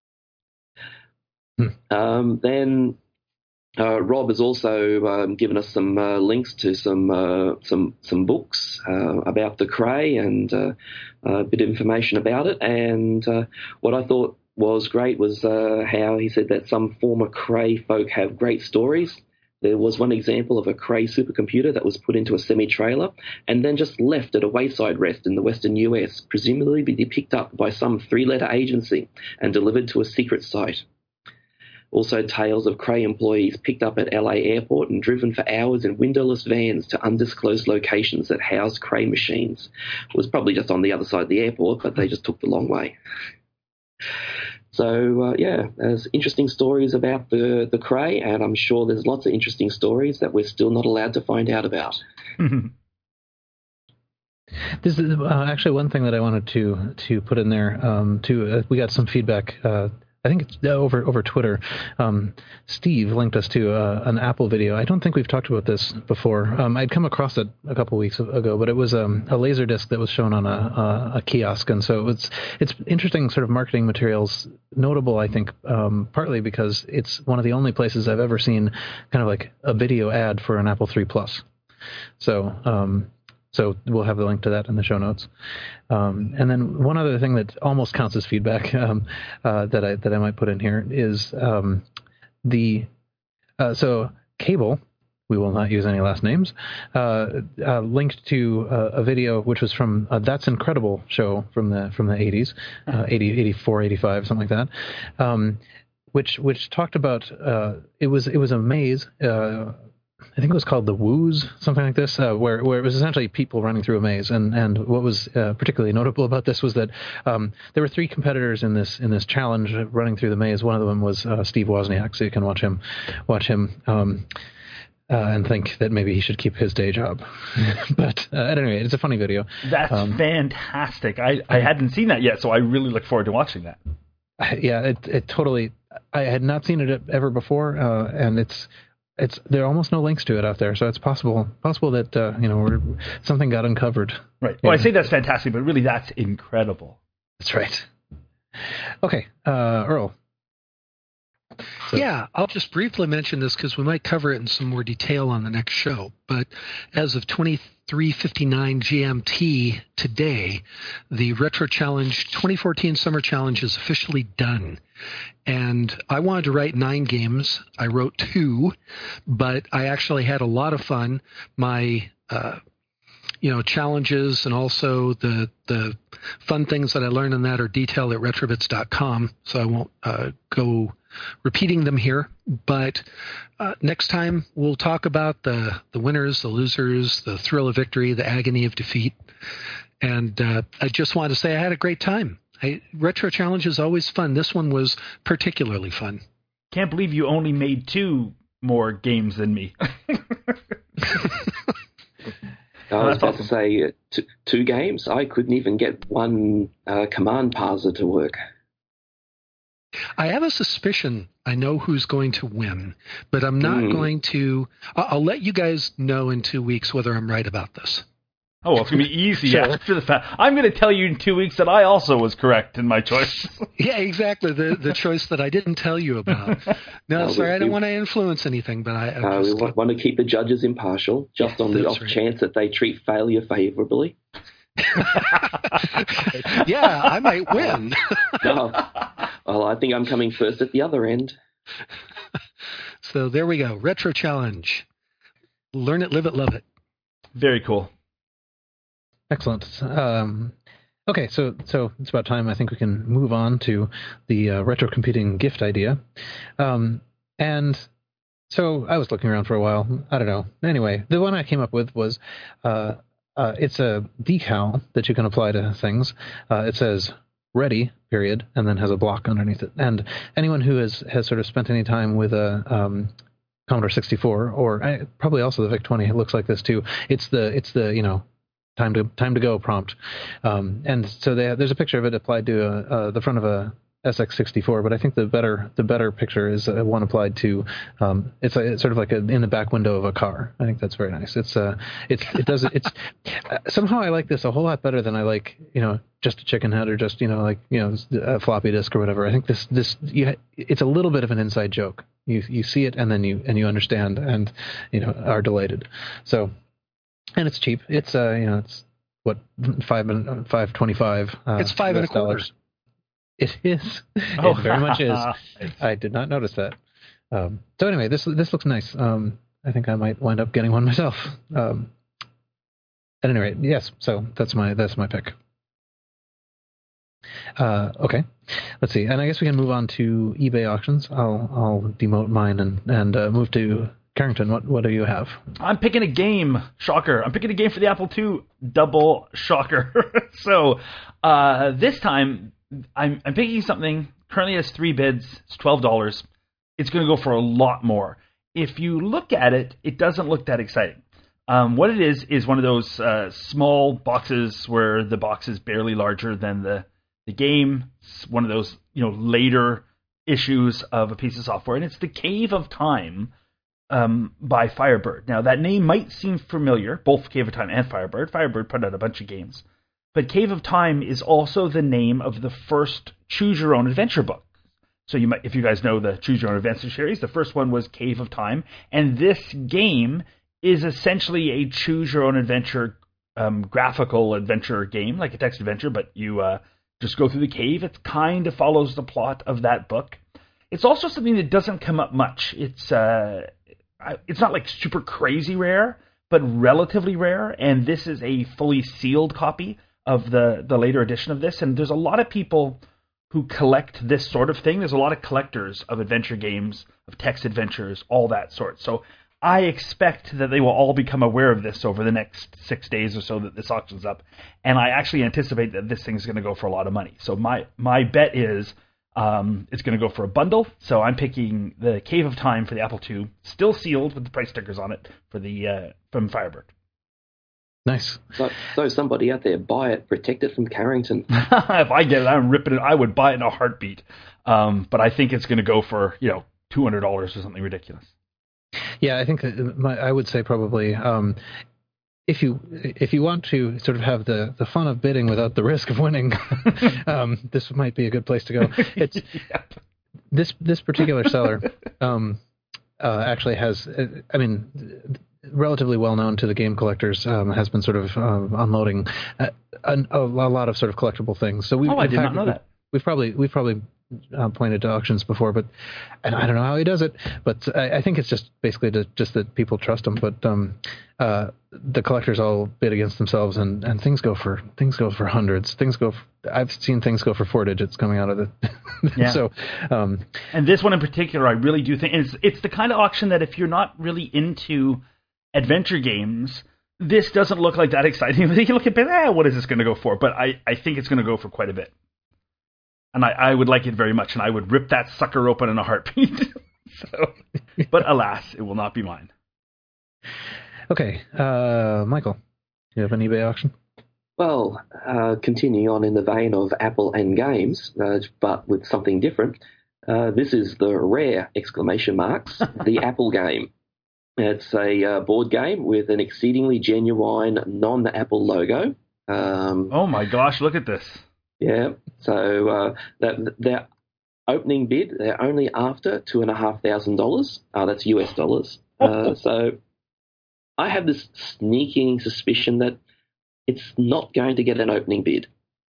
Then Rob has also given us some links to some books about the Cray, and a bit of information about it. And what I thought was great was how he said that some former Cray folk have great stories. There was one example of a Cray supercomputer that was put into a semi-trailer and then just left at a wayside rest in the western US, presumably to be picked up by some 3-letter agency and delivered to a secret site. Also, tales of Cray employees picked up at LA Airport and driven for hours in windowless vans to undisclosed locations that housed Cray machines. It was probably just on the other side of the airport, but they just took the long way. So, there's interesting stories about the Cray, and I'm sure there's lots of interesting stories that we're still not allowed to find out about. This is actually one thing that I wanted to put in there. We got some feedback. I think it's over Twitter. Steve linked us to an Apple video. I don't think we've talked about this before. I'd come across it a couple weeks ago, but it was a Laserdisc that was shown on a kiosk, and so it's interesting sort of marketing materials. Notable, I think, partly because it's one of the only places I've ever seen kind of like a video ad for an Apple III Plus. So we'll have the link to that in the show notes. And then one other thing that almost counts as feedback that I might put in here is so Cable, we will not use any last names, linked to a video which was from That's Incredible show from the 80s, 84, 85, something like that, which talked about it was a maze. I think it was called The Woos, something like this, where it was essentially people running through a maze. And what was particularly notable about this was that there were 3 competitors in this challenge running through the maze. One of them was Steve Wozniak, so you can watch him and think that maybe he should keep his day job. But at any rate, it's a funny video. That's fantastic. I hadn't seen that yet, so I really look forward to watching that. Yeah, it totally. I had not seen it ever before, and there are almost no links to it out there, so it's possible that something got uncovered. Right. Well, I say that's fantastic, but really that's incredible. That's right. Okay, Earl. So, Yeah, I'll just briefly mention this because we might cover it in some more detail on the next show. But as of 23:59 GMT today, the Retro Challenge 2014 Summer Challenge is officially done. And I wanted to write 9 games. I wrote 2, but I actually had a lot of fun. My challenges and also the fun things that I learned in that are detailed at retrobits.com, so I won't go repeating them here. But next time we'll talk about the winners, the losers, the thrill of victory, the agony of defeat. And I just wanted to say I had a great time. Retro Challenge is always fun. This one was particularly fun. Can't believe you only made 2 more games than me. I was about to say 2 games. I couldn't even get one command parser to work. I have a suspicion I know who's going to win, but I'm not going to. I'll let you guys know in 2 weeks whether I'm right about this. Oh, well, it's going to be easy after the fact. I'm going to tell you in 2 weeks that I also was correct in my choice. Yeah, exactly. The choice that I didn't tell you about. No, sorry, I don't want to influence anything, but we want to keep the judges impartial, just on the off chance that they treat failure favorably. Yeah, I might win. No. Well, I think I'm coming first at the other end. So there we go. Retro Challenge. Learn it, live it, love it. Very cool. Excellent. Okay, so it's about time. I think we can move on to the retro computing gift idea. And so I was looking around for a while. I don't know. Anyway, the one I came up with was it's a decal that you can apply to things. It says ready, period, and then has a block underneath it. And anyone who has sort of spent any time with a Commodore 64 or probably also the VIC-20, it looks like this too. It's the time to go prompt. And so there's a picture of it applied to the front of a SX64, but I think the better picture is one applied to it's sort of like in the back window of a car. I think that's very nice. It's somehow I like this a whole lot better than I like just a chicken head or just a floppy disk or whatever. I think it's a little bit of an inside joke. You see it and then you understand and are delighted. So. And it's cheap. It's it's what $5.25. It's $5.25. It is. It very much is. I did not notice that. So anyway, this looks nice. I think I might wind up getting one myself. At any rate, yes. So that's my pick. Okay, let's see. And I guess we can move on to eBay auctions. I'll demote mine and move to Carrington. What do you have? I'm picking a game. Shocker. I'm picking a game for the Apple II. Double shocker. So this time I'm picking something. Currently has 3 bids. It's $12. It's going to go for a lot more. If you look at it, it doesn't look that exciting. What it is one of those small boxes where the box is barely larger than the game. It's one of those later issues of a piece of software, and it's the Cave of Time by Firebird. Now, that name might seem familiar, both Cave of Time and Firebird. Firebird put out a bunch of games. But Cave of Time is also the name of the first Choose Your Own Adventure book. So you might, if you guys know the Choose Your Own Adventure series, the first one was Cave of Time. And this game is essentially a Choose Your Own Adventure graphical adventure game, like a text adventure, but you just go through the cave. It kind of follows the plot of that book. It's also something that doesn't come up much. It's not like super crazy rare, but relatively rare. And this is a fully sealed copy of the later edition of this. And there's a lot of people who collect this sort of thing. There's a lot of collectors of adventure games, of text adventures, all that sort. So I expect that they will all become aware of this over the next 6 days or so that this auction's up. And I actually anticipate that this thing's going to go for a lot of money. So my bet is it's going to go for a bundle. So I'm picking the Cave of Time for the Apple II, still sealed with the price stickers on it for the from Firebird. Nice. So somebody out there, buy it, protect it from Carrington. If I get it, I'm ripping it. I would buy it in a heartbeat. But I think it's going to go for $200 or something ridiculous. Yeah, I think I would say probably if you want to sort of have the fun of bidding without the risk of winning, this might be a good place to go. It's this particular seller actually has, relatively well known to the game collectors, has been sort of unloading a lot of sort of collectible things. So I did not know that. We've probably pointed to auctions before, and I don't know how he does it, but I think it's just basically just that people trust him. But the collectors all bid against themselves, and things go for hundreds. I've seen things go for 4 digits coming out of it. Yeah. So, and this one in particular, I really do think it's the kind of auction that if you're not really into adventure games, this doesn't look like that exciting. You look at it, what is this going to go for? But I think it's going to go for quite a bit. And I would like it very much, and I would rip that sucker open in a heartbeat. But alas, it will not be mine. Okay, Michael, do you have an eBay auction? Well, continuing on in the vein of Apple and games, but with something different, this is the rare ! The Apple game. It's a board game with an exceedingly genuine non-Apple logo. Oh my gosh, look at this. Yeah, so their opening bid, they're only after $2,500. That's US dollars. So I have this sneaking suspicion that it's not going to get an opening bid.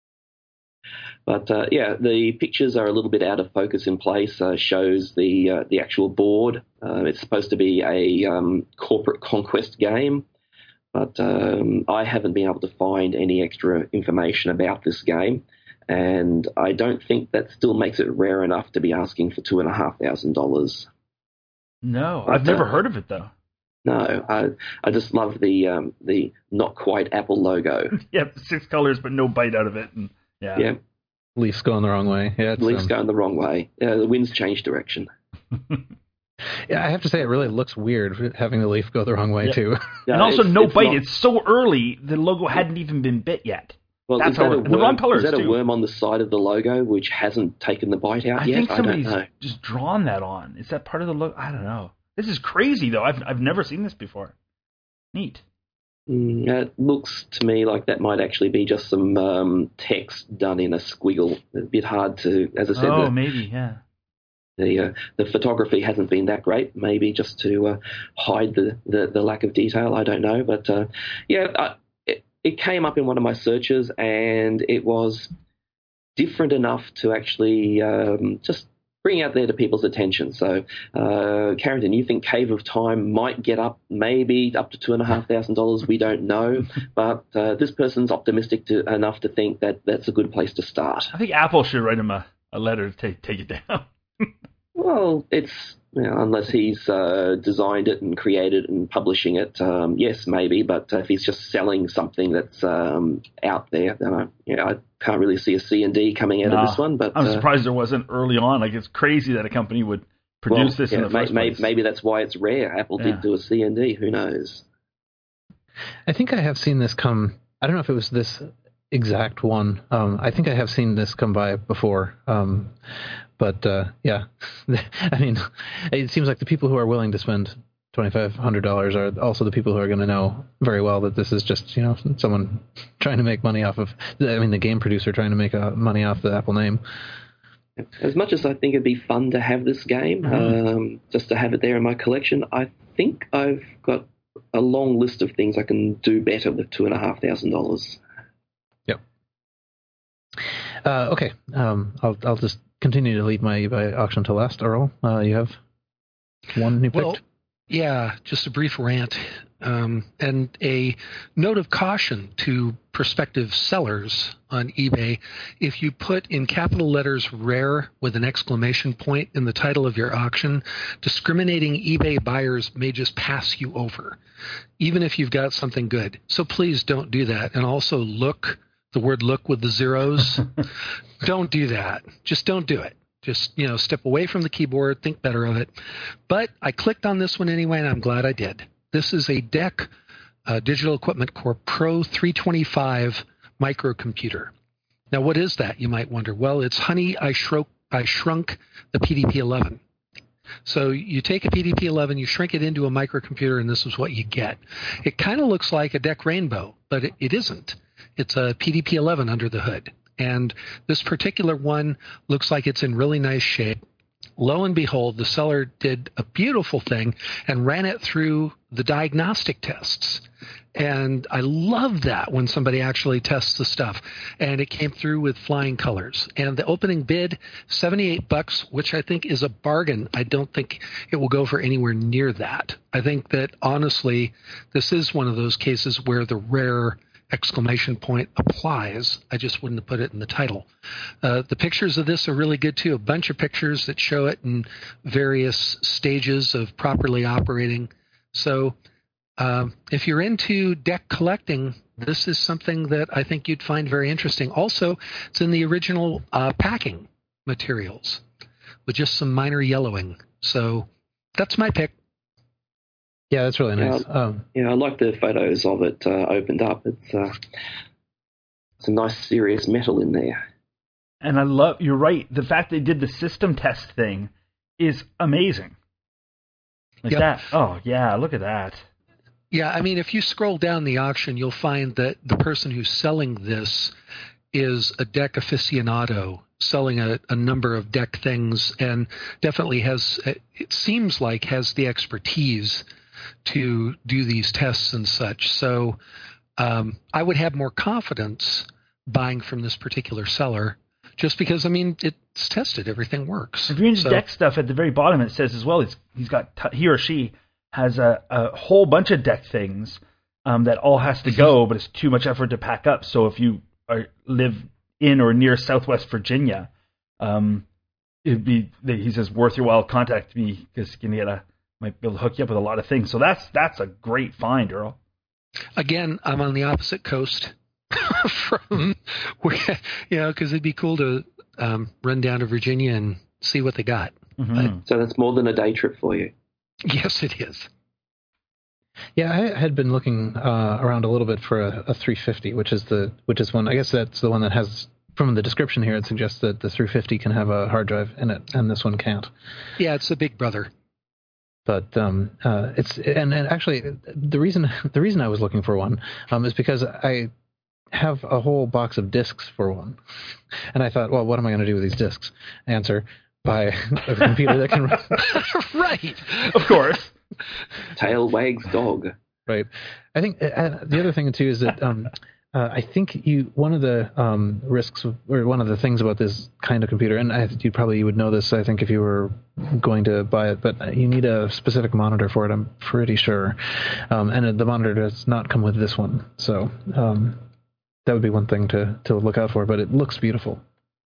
But the pictures are a little bit out of focus in place. Shows the actual board. It's supposed to be a corporate conquest game. But I haven't been able to find any extra information about this game, and I don't think that still makes it rare enough to be asking for $2,500. No, I've never heard of it though. No, I just love the not quite Apple logo. Yep, 6 colors but no bite out of it. And, yeah. Leaf's going the wrong way. Yeah, Leaf's going the wrong way. The wind's changed direction. Yeah, I have to say, it really looks weird having the leaf go the wrong way, too. Yeah, and also, no bite. It's so early, the logo hadn't even been bit yet. Well, that's the wrong colors, is that too. A worm on the side of the logo which hasn't taken the bite out yet? I think somebody's just drawn that on. Is that part of the logo? I don't know. This is crazy, though. I've never seen this before. Neat. It looks to me like that might actually be just some text done in a squiggle. A bit hard to, as I said. Maybe, yeah. The photography hasn't been that great, maybe just to hide the lack of detail. I don't know, but it came up in one of my searches, and it was different enough to actually just bring out there to people's attention. So, Carrington, you think Cave of Time might get up maybe up to $2,500? We don't know, but this person's optimistic enough to think that that's a good place to start. I think Apple should write him a letter to take it down. Well, it's unless he's designed it and created it and publishing it, yes, maybe. But if he's just selling something that's out there, then I can't really see a C&D coming out of this one. But I'm surprised there wasn't early on. Like, it's crazy that a company would produce this in the first place. Maybe that's why it's rare. Apple did do a C&D. Who knows? I think I have seen this come. I don't know if it was this exact one. I think I have seen this come by before. But I mean, it seems like the people who are willing to spend $2,500 are also the people who are going to know very well that this is just, someone trying to make money off of. I mean, the game producer trying to make money off the Apple name. As much as I think it'd be fun to have this game, just to have it there in my collection, I think I've got a long list of things I can do better with $2,500. Yep. Okay. I'll just continue to lead my eBay auction to last. Earl, you have one you picked? Well, yeah, just a brief rant and a note of caution to prospective sellers on eBay. If you put in capital letters "rare" with an exclamation point in the title of your auction, discriminating eBay buyers may just pass you over, even if you've got something good. So please don't do that. And also the word look with the zeros. Don't do that. Just don't do it. Just, step away from the keyboard, think better of it. But I clicked on this one anyway, and I'm glad I did. This is a DEC Digital Equipment Corp Pro 325 microcomputer. Now, what is that, you might wonder? Well, it's Honey, I Shrunk the PDP-11. So you take a PDP-11, you shrink it into a microcomputer, and this is what you get. It kind of looks like a DEC Rainbow, but it isn't. It's a PDP-11 under the hood. And this particular one looks like it's in really nice shape. lo and behold, the seller did a beautiful thing and ran it through the diagnostic tests. And I love that when somebody actually tests the stuff. And it came through with flying colors. And the opening bid, $78, which I think is a bargain. I don't think it will go for anywhere near that. I think that, honestly, this is one of those cases where the rare exclamation point applies. I just wouldn't have put it in the title. The pictures of this are really good, too. A bunch of pictures that show it in various stages of properly operating. So if you're into deck collecting, this is something that I think you'd find very interesting. Also, it's in the original packing materials with just some minor yellowing. So that's my pick. Yeah, that's really nice. I like the photos of it opened up. It's a nice serious metal in there. And you're right, the fact they did the system test thing is amazing. Like that. Oh, yeah, look at that. Yeah, I mean, if you scroll down the auction, you'll find that the person who's selling this is a deck aficionado, selling a number of deck things, and definitely it seems like has the expertise to do these tests and such. So I would have more confidence buying from this particular seller just because, I mean, it's tested. Everything works. If you're into deck stuff, at the very bottom it says as well, he or she has a whole bunch of deck things that all has to go, but it's too much effort to pack up. So if you live in or near Southwest Virginia, he says, worth your while, contact me because might be able to hook you up with a lot of things. So that's a great find, Earl. Again, I'm on the opposite coast from where, because it'd be cool to run down to Virginia and see what they got. Mm-hmm. So that's more than a day trip for you. Yes, it is. Yeah, I had been looking around a little bit for a 350, which is one. I guess that's the one that has, from the description here, it suggests that the 350 can have a hard drive in it, and this one can't. Yeah, it's the big brother. But it's and actually the reason I was looking for one is because I have a whole box of discs for one, and I thought, well, what am I going to do with these discs? Answer: buy a computer that can run. Right, of course. Tail wags dog. Right. I think the other thing too is that I think one of the risks or one of the things about this kind of computer, and you probably would know this, I think, if you were going to buy it, but you need a specific monitor for it, I'm pretty sure. And the monitor does not come with this one. So that would be one thing to look out for, but it looks beautiful.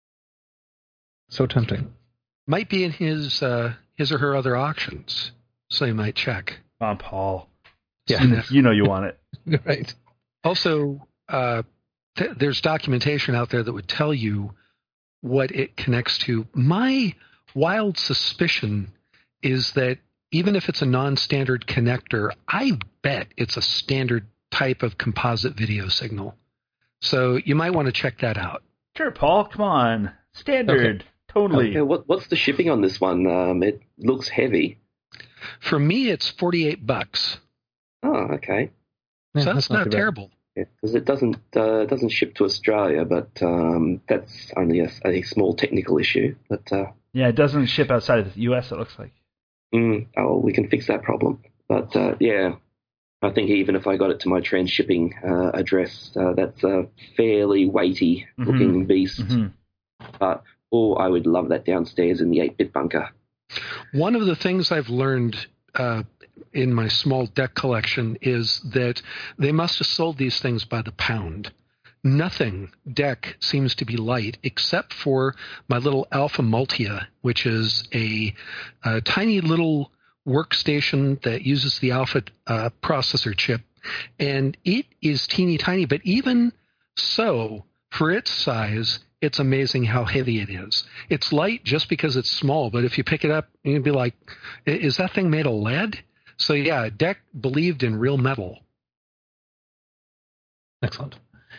So tempting. Might be in his or her other auctions, so you might check. Come on, Paul. Yeah. You know you want it. Right. Also, there's documentation out there that would tell you what it connects to. My wild suspicion is that even if it's a non-standard connector, I bet it's a standard type of composite video signal. So you might want to check that out. Sure, Paul. Come on. Standard. Okay. Totally. Okay, what's the shipping on this one? It looks heavy. For me, it's $48. Oh, okay. Yeah, so that's not terrible. Because it doesn't ship to Australia, but that's only a small technical issue. But yeah, it doesn't ship outside of the U.S. It looks like. We can fix that problem. But yeah, I think even if I got it to my transshipping address, that's a fairly weighty looking beast. Mm-hmm. But I would love that downstairs in the 8-bit bunker. One of the things I've learned in my small deck collection is that they must have sold these things by the pound. Nothing deck seems to be light except for my little Alpha Multia, which is a tiny little workstation that uses the Alpha processor chip. And it is teeny tiny, but even so, for its size, it's amazing how heavy it is. It's light just because it's small, but if you pick it up, you'd be like, is that thing made of lead? So yeah, Deck believed in real metal. Excellent.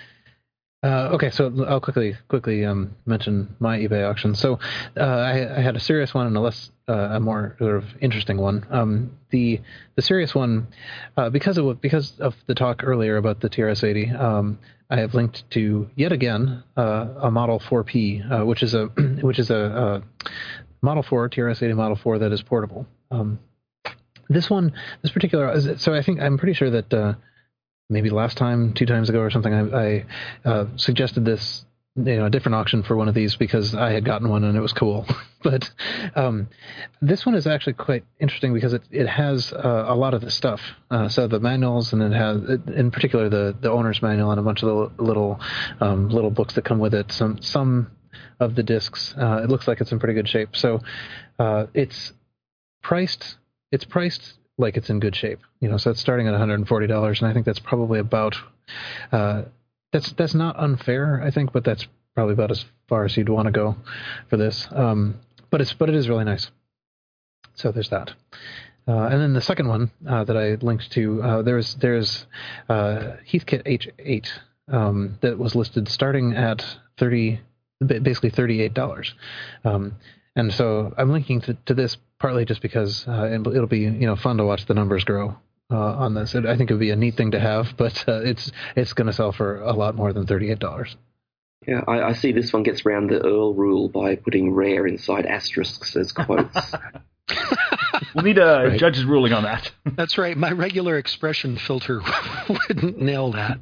Okay, so I'll quickly mention my eBay auction. So I had a serious one and a more sort of interesting one. The serious one, because of the talk earlier about the TRS-80, I have linked to yet again a Model 4P, which is a Model 4, TRS-80 Model 4 that is portable. This particular, so I'm pretty sure that maybe last time, 2 times ago or something, I suggested this, a different auction for one of these because I had gotten one and it was cool. But this one is actually quite interesting because it has a lot of the stuff. So the manuals, and it has, in particular, the owner's manual and a bunch of the little books that come with it. Some of the discs, it looks like it's in pretty good shape. So it's priced like it's in good shape. So it's starting at $140, and I think that's probably about that's not unfair, I think, but that's probably about as far as you'd want to go for this. But it is really nice. So there's that. And then the second one that I linked to, there's Heathkit H8 that was listed starting at basically $38. And so I'm linking to this partly just because it'll be fun to watch the numbers grow on this. I think it would be a neat thing to have, but it's going to sell for a lot more than $38. Yeah, I see this one gets around the Earl rule by putting rare inside asterisks as quotes. We'll need a judge's ruling on that. That's right. My regular expression filter wouldn't nail that.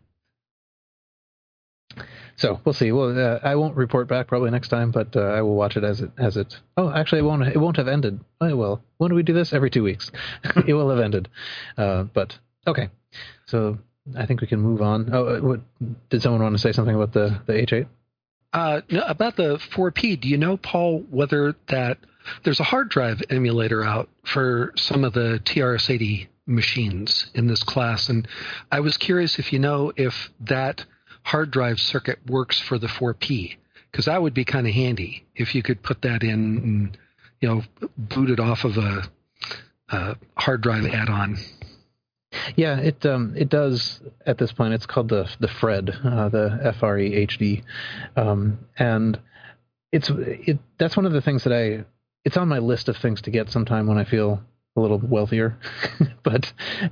So we'll see. Well, I won't report back probably next time, but I will watch it as it. Oh, actually, it won't have ended. Oh, it will. When do we do this? Every 2 weeks. It will have ended. But okay. So I think we can move on. Oh, did someone want to say something about the H8? No, about the 4P. Do you know, Paul, whether that there's a hard drive emulator out for some of the TRS-80 machines in this class? And I was curious if you know if that hard drive circuit works for the 4P, because that would be kind of handy if you could put that in and boot it off of a hard drive add-on. Yeah, it does at this point. It's called the FRED, the FREHD, and that's one of the things that it's on my list of things to get sometime when I feel a little wealthier, but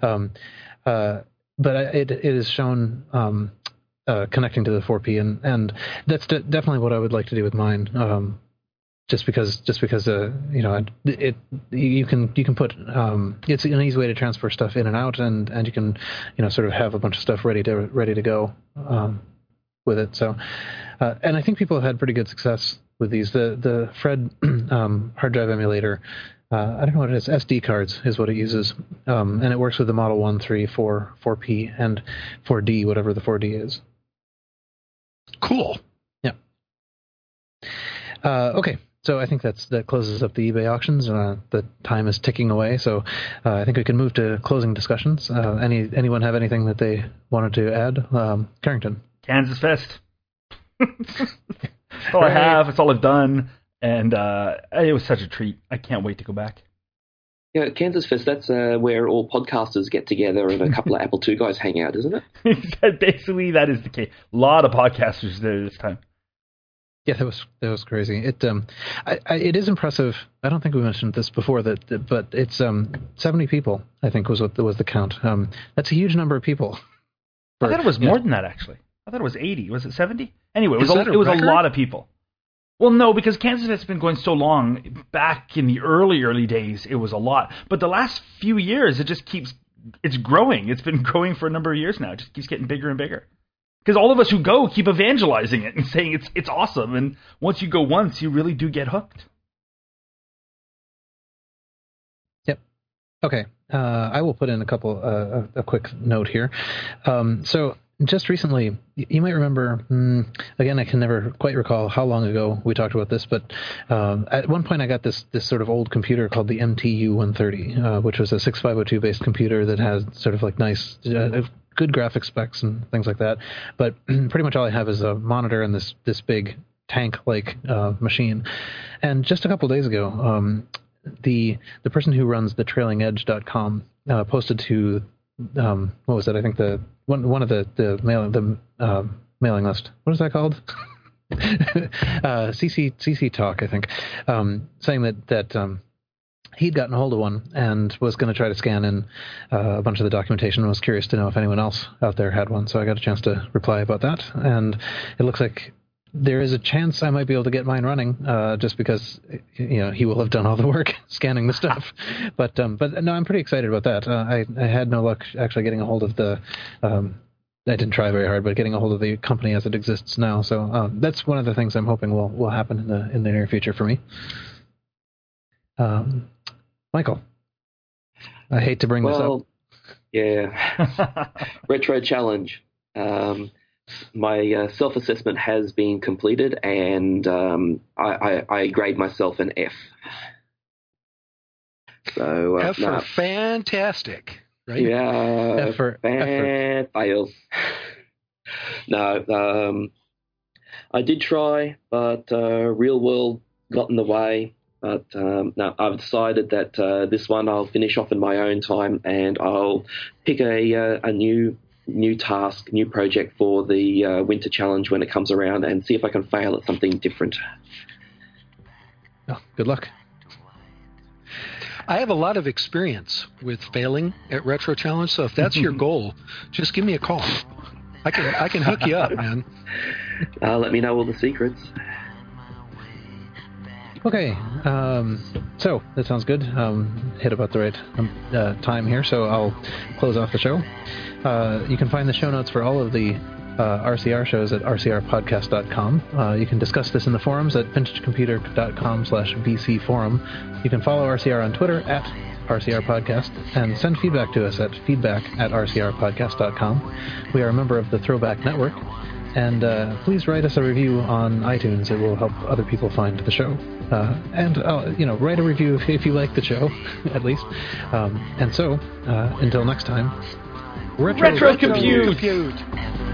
it is shown connecting to the 4P, and that's definitely what I would like to do with mine. Just because you can put it's an easy way to transfer stuff in and out, and you can sort of have a bunch of stuff ready to go with it. So and I think people have had pretty good success with these. The Fred hard drive emulator, I don't know what it is. SD cards is what it uses, and it works with the Model 1, 3, 4, 4P, and 4D, whatever the 4D is. Cool. Yeah. Okay. So I think that closes up the eBay auctions. The time is ticking away, so I think we can move to closing discussions. Anyone have anything that they wanted to add? Carrington. Kansas Fest. That's all I have. It's all I've done, and it was such a treat. I can't wait to go back. Yeah, Kansas Fest, that's where all podcasters get together and a couple of Apple II guys hang out, isn't it? Basically, that is the case. A lot of podcasters there this time. Yeah, that was crazy. It is impressive. I don't think we mentioned this before, but it's 70 people, I think was the count. That's a huge number of people. I thought it was more than that, actually. I thought it was 80. Was it 70? Anyway, it was a lot of people. Well, no, because Kansas Fest has been going so long. Back in the early days, it was a lot. But the last few years, it's growing. It's been growing for a number of years now. It just keeps getting bigger and bigger. Because all of us who go keep evangelizing it and saying it's awesome. And once you go once, you really do get hooked. Yep. Okay. I will put in a quick note here. So just recently, you might remember, again, I can never quite recall how long ago we talked about this, but at one point I got this sort of old computer called the MTU-130, which was a 6502-based computer that has sort of like nice... good graphic specs and things like that, but pretty much all I have is a monitor and this big tank-like machine. And just a couple of days ago, the person who runs the trailingedge.com posted to what was it? I think the one of the mailing list. What is that called? CC Talk, I think, saying that he'd gotten a hold of one and was going to try to scan in a bunch of the documentation and was curious to know if anyone else out there had one. So I got a chance to reply about that. And it looks like there is a chance I might be able to get mine running, just because he will have done all the work scanning the stuff. But no, I'm pretty excited about that. I had no luck actually getting a hold of the. I didn't try very hard, but getting a hold of the company as it exists now. So that's one of the things I'm hoping will happen in the near future for me. Michael, I hate to bring this up. Yeah, Retro Challenge. My self-assessment has been completed, and I grade myself an F. So F for fantastic, right? Yeah, F for fails. No, I did try, but real world got in the way. But no, I've decided that this one I'll finish off in my own time, and I'll pick a new task, new project for the winter challenge when it comes around, and see if I can fail at something different. Oh, good luck. I have a lot of experience with failing at Retro Challenge, so if that's your goal, just give me a call. I can hook you up, man. Let me know all the secrets. Okay, so that sounds good. Hit about the right time here, so I'll close off the show. You can find the show notes for all of the RCR shows at rcrpodcast.com. You can discuss this in the forums at vintagecomputer.com/VC forum. You can follow RCR on Twitter at RCR Podcast, and send feedback to us at feedback@rcrpodcast.com. We are a member of the Throwback Network, and please write us a review on iTunes. It will help other people find the show. And write a review if you like the show, at least. And so, until next time, Retro compute.